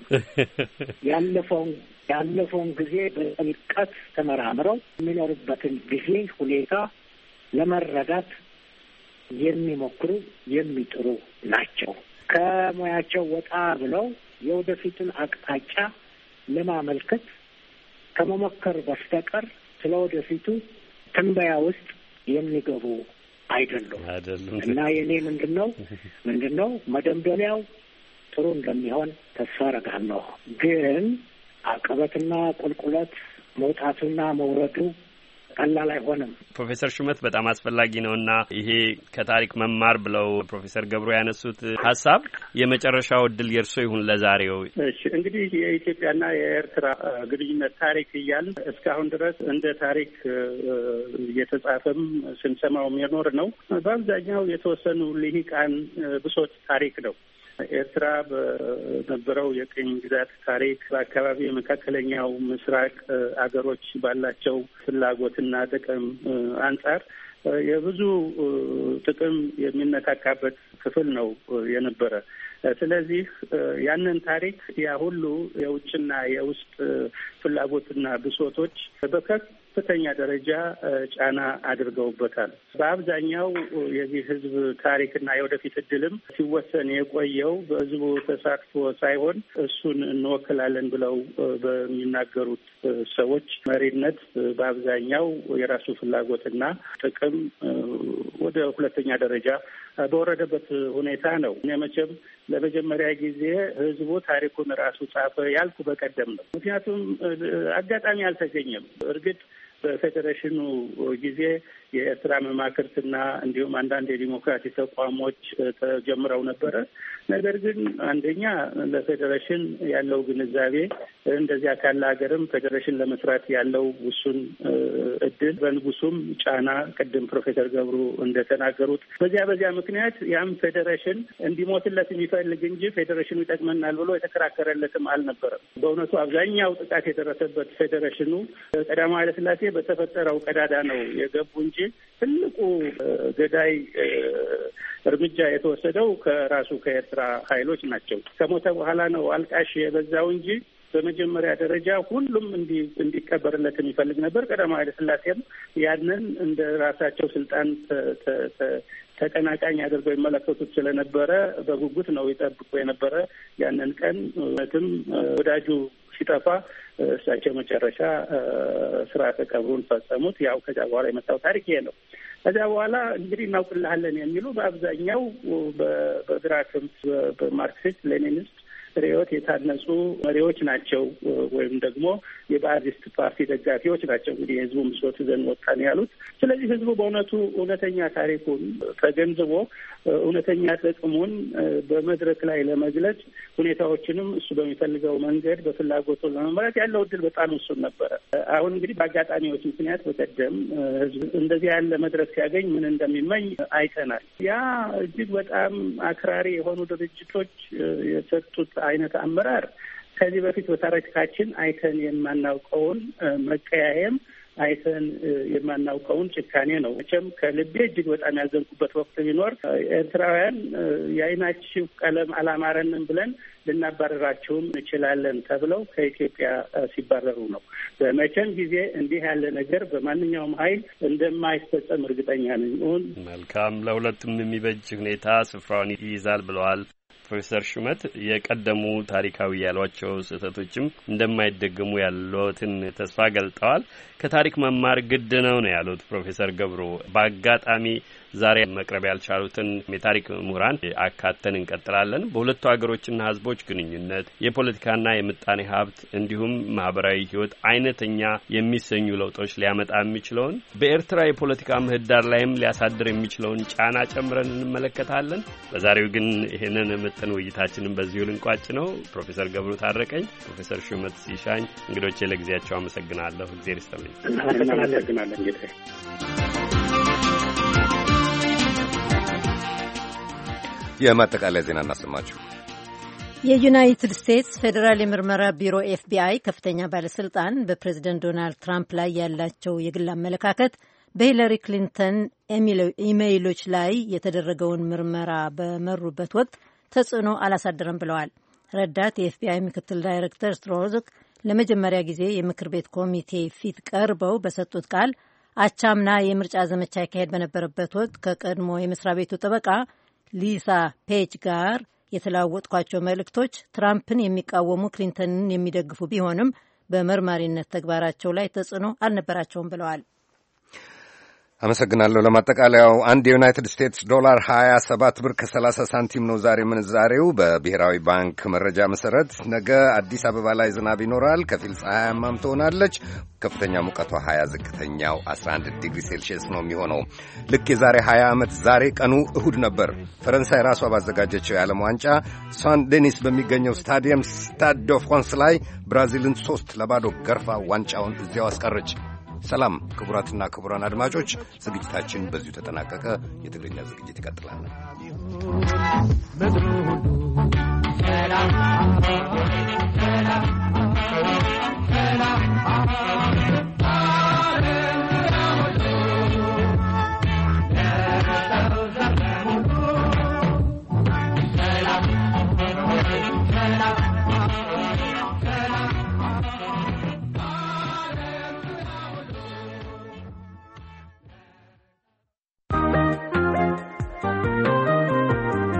ያለፈውን ጊዜ በጥልቀት ተመራምረው የሚኖርበትን ጊዜ ሁኔታ ለመረዳት የሚሞክሩ የሚጥሩ ናቸው። ከሙያቸው ወጣ ብለው የወደፊቱን አቅጣጫ ለማመልከት ከመሞከር በስተቀር ስለ ወደፊቱ ትንበያ ውስጥ የሚገቡ አይደሉም እና የኔ ምንድነው መደምደሚያው ጥሩ እንደሚሆን ተስፋ አደርጋለሁ። ግን አቀበትና ቁልቁለት መውጣቱና መውረዱ ቀላል አይሆንም። ፕሮፌሰር ሹመት በጣም አስፈላጊ ነውና ይሄ ከታሪክ መማር ብለው ፕሮፌሰር ገብሩ ያነሱት ሀሳብ የመጨረሻው እድል የእርሶ ይሁን ለዛሬው። እሺ እንግዲህ የኢትዮጵያና የኤርትራ ግንኙነት ታሪክ እያልን እስካሁን ድረስ እንደ ታሪክ እየተጻፈም ስንሰማውም የኖር ነው። በአብዛኛው የተወሰኑ ልሂቃን ብሶት ታሪክ ነው። ኤርትራ በነበረው የቅኝ ግዛት ታሪክ በአካባቢ የመካከለኛው ምስራቅ አገሮች ባላቸው ፍላጎትና ጥቅም አንጻር የብዙ ጥቅም የሚነካካበት ክፍል ነው የነበረ። ስለዚህ ያንን ታሪክ ያ ሁሉ የውጭና የውስጥ ፍላጎትና ብሶቶች በከፍተኛ ደረጃ ጫና አድርገውበታል። በአብዛኛው የዚህ ሕዝብ ታሪክና የወደፊት እድልም ሲወሰን የቆየው በሕዝቡ ተሳትፎ ሳይሆን እሱን እንወክላለን ብለው በሚናገሩት ሰዎች መሪነት በአብዛኛው የራሱ ፍላጎትና ጥቅም ወደ ሁለተኛ ደረጃ በወረደበት ሁኔታ ነው። እኔ መቼም ለመጀመሪያ ጊዜ ህዝቡ ታሪኩን ራሱ ጻፈ ያልኩ በቀደም ነው። ምክንያቱም አጋጣሚ አልተገኘም። እርግጥ በፌዴሬሽኑ ጊዜ የኤርትራ መማክርትና እንዲሁም አንዳንድ የዲሞክራሲ ተቋሞች ተጀምረው ነበረ። ነገር ግን አንደኛ ለፌዴሬሽን ያለው ግንዛቤ እንደዚያ ካለ ሀገርም ፌዴሬሽን ለመስራት ያለው ውሱን እድል፣ በንጉሱም ጫና ቅድም ፕሮፌሰር ገብሩ እንደተናገሩት በዚያ ምክንያት ያም ፌዴሬሽን እንዲሞትለት የሚፈልግ እንጂ ፌዴሬሽኑ ይጠቅመናል ብሎ የተከራከረለትም አልነበረም። በእውነቱ አብዛኛው ጥቃት የደረሰበት ፌዴሬሽኑ ቀዳማዊ ኃይለ ሥላሴ በተፈጠረው ቀዳዳ ነው የገቡ እንጂ ትልቁ ገዳይ እርምጃ የተወሰደው ከራሱ ከኤርትራ ኃይሎች ናቸው። ከሞተ በኋላ ነው አልቃሽ የበዛው እንጂ በመጀመሪያ ደረጃ ሁሉም እንዲቀበርለት የሚፈልግ ነበር። ቀዳማዊ ኃይለ ሥላሴም ያንን እንደ ራሳቸው ስልጣን ተቀናቃኝ አድርገው ይመለከቱት ስለነበረ በጉጉት ነው ይጠብቁ የነበረ ያንን ቀን። እውነትም ወዳጁ ሲጠፋ እሳቸው መጨረሻ ስርዓተ ቀብሩን ፈጸሙት። ያው ከዚያ በኋላ የመጣው ታሪክ ይሄ ነው። ከዚያ በኋላ እንግዲህ እናውቅልሃለን የሚሉ በአብዛኛው በግራ ክንፍ በማርክሲስት ሌኒኒስት ርዕዮት የታነጹ መሪዎች ናቸው፣ ወይም ደግሞ የባዕዲስት ፓርቲ ደጋፊዎች ናቸው። እንግዲህ የህዝቡ ምስሎት ይዘን ወጣን ያሉት። ስለዚህ ህዝቡ በእውነቱ እውነተኛ ታሪኩን ተገንዝቦ እውነተኛ ጥቅሙን በመድረክ ላይ ለመግለጽ ሁኔታዎችንም እሱ በሚፈልገው መንገድ በፍላጎቱ ለመምራት ያለው እድል በጣም እሱን ነበረ። አሁን እንግዲህ በአጋጣሚዎች ምክንያት በቀደም ህዝብ እንደዚህ ያለ መድረክ ሲያገኝ ምን እንደሚመኝ አይተናል። ያ እጅግ በጣም አክራሪ የሆኑ ድርጅቶች የሰጡት አይነት አመራር ከዚህ በፊት በታሪካችን አይተን የማናውቀውን መቀያየም አይተን የማናውቀውን ጭካኔ ነው። መቼም ከልቤ እጅግ በጣም ያዘንኩበት ወቅት ቢኖር ኤርትራውያን የዓይናችሁ ቀለም አላማረንም ብለን ልናባረራቸውም እንችላለን ተብለው ከኢትዮጵያ ሲባረሩ ነው። በመቼም ጊዜ እንዲህ ያለ ነገር በማንኛውም ኃይል እንደማይፈጸም እርግጠኛ ነኝ። መልካም፣ ለሁለቱም የሚበጅ ሁኔታ ስፍራውን ይይዛል ብለዋል ፕሮፌሰር ሹመት። የቀደሙ ታሪካዊ ያሏቸው ስህተቶችም እንደማይደገሙ ያለዎትን ተስፋ ገልጠዋል። ከታሪክ መማር ግድ ነው ያሉት ፕሮፌሰር ገብሩ በአጋጣሚ ዛሬ መቅረብ ያልቻሉትን የታሪክ ምሁራን አካተን እንቀጥላለን። በሁለቱ ሀገሮችና ሕዝቦች ግንኙነት፣ የፖለቲካና የምጣኔ ሀብት እንዲሁም ማህበራዊ ሕይወት አይነተኛ የሚሰኙ ለውጦች ሊያመጣ የሚችለውን በኤርትራ የፖለቲካ ምህዳር ላይም ሊያሳድር የሚችለውን ጫና ጨምረን እንመለከታለን። በዛሬው ግን ይህንን ምጥን ውይይታችንን በዚሁ ልንቋጭ ነው። ፕሮፌሰር ገብሩ ታረቀኝ፣ ፕሮፌሰር ሹመት ሲሻኝ እንግዶቼ ለጊዜያቸው አመሰግናለሁ። እግዜር ይስጥልኝ። እናመሰግናለን ጌታ። የማጠቃለያ ዜና እናሰማችሁ። የዩናይትድ ስቴትስ ፌዴራል የምርመራ ቢሮ ኤፍቢአይ ከፍተኛ ባለስልጣን በፕሬዝደንት ዶናልድ ትራምፕ ላይ ያላቸው የግል አመለካከት በሂለሪ ክሊንተን ኢሜይሎች ላይ የተደረገውን ምርመራ በመሩበት ወቅት ተጽዕኖ አላሳደረም ብለዋል። ረዳት የኤፍቢአይ ምክትል ዳይሬክተር ስትሮዝክ ለመጀመሪያ ጊዜ የምክር ቤት ኮሚቴ ፊት ቀርበው በሰጡት ቃል አቻምና የምርጫ ዘመቻ ይካሄድ በነበረበት ወቅት ከቀድሞ የመስሪያ ቤቱ ጠበቃ ሊሳ ፔጅ ጋር የተለዋወጥኳቸው መልእክቶች ትራምፕን የሚቃወሙ ክሊንተንን የሚደግፉ ቢሆንም በመርማሪነት ተግባራቸው ላይ ተጽዕኖ አልነበራቸውም ብለዋል። አመሰግናለሁ። ለማጠቃለያው አንድ የዩናይትድ ስቴትስ ዶላር 27 ብር ከ30 ሳንቲም ነው ዛሬ ምንዛሬው። በብሔራዊ ባንክ መረጃ መሰረት ነገ አዲስ አበባ ላይ ዝናብ ይኖራል። ከፊል ፀሐያማም ትሆናለች። ከፍተኛ ሙቀቷ 20፣ ዝቅተኛው 11 ዲግሪ ሴልሺየስ ነው የሚሆነው። ልክ የዛሬ 20 ዓመት ዛሬ ቀኑ እሁድ ነበር። ፈረንሳይ ራሷ ባዘጋጀችው የዓለም ዋንጫ ሳን ዴኒስ በሚገኘው ስታዲየም ስታድ ደ ፍራንስ ላይ ብራዚልን 3-0 ገርፋ ዋንጫውን እዚያው አስቀረች። ሰላም ክቡራትና ክቡራን አድማጮች፣ ዝግጅታችን በዚሁ ተጠናቀቀ። የትግርኛ ዝግጅት ይቀጥላል።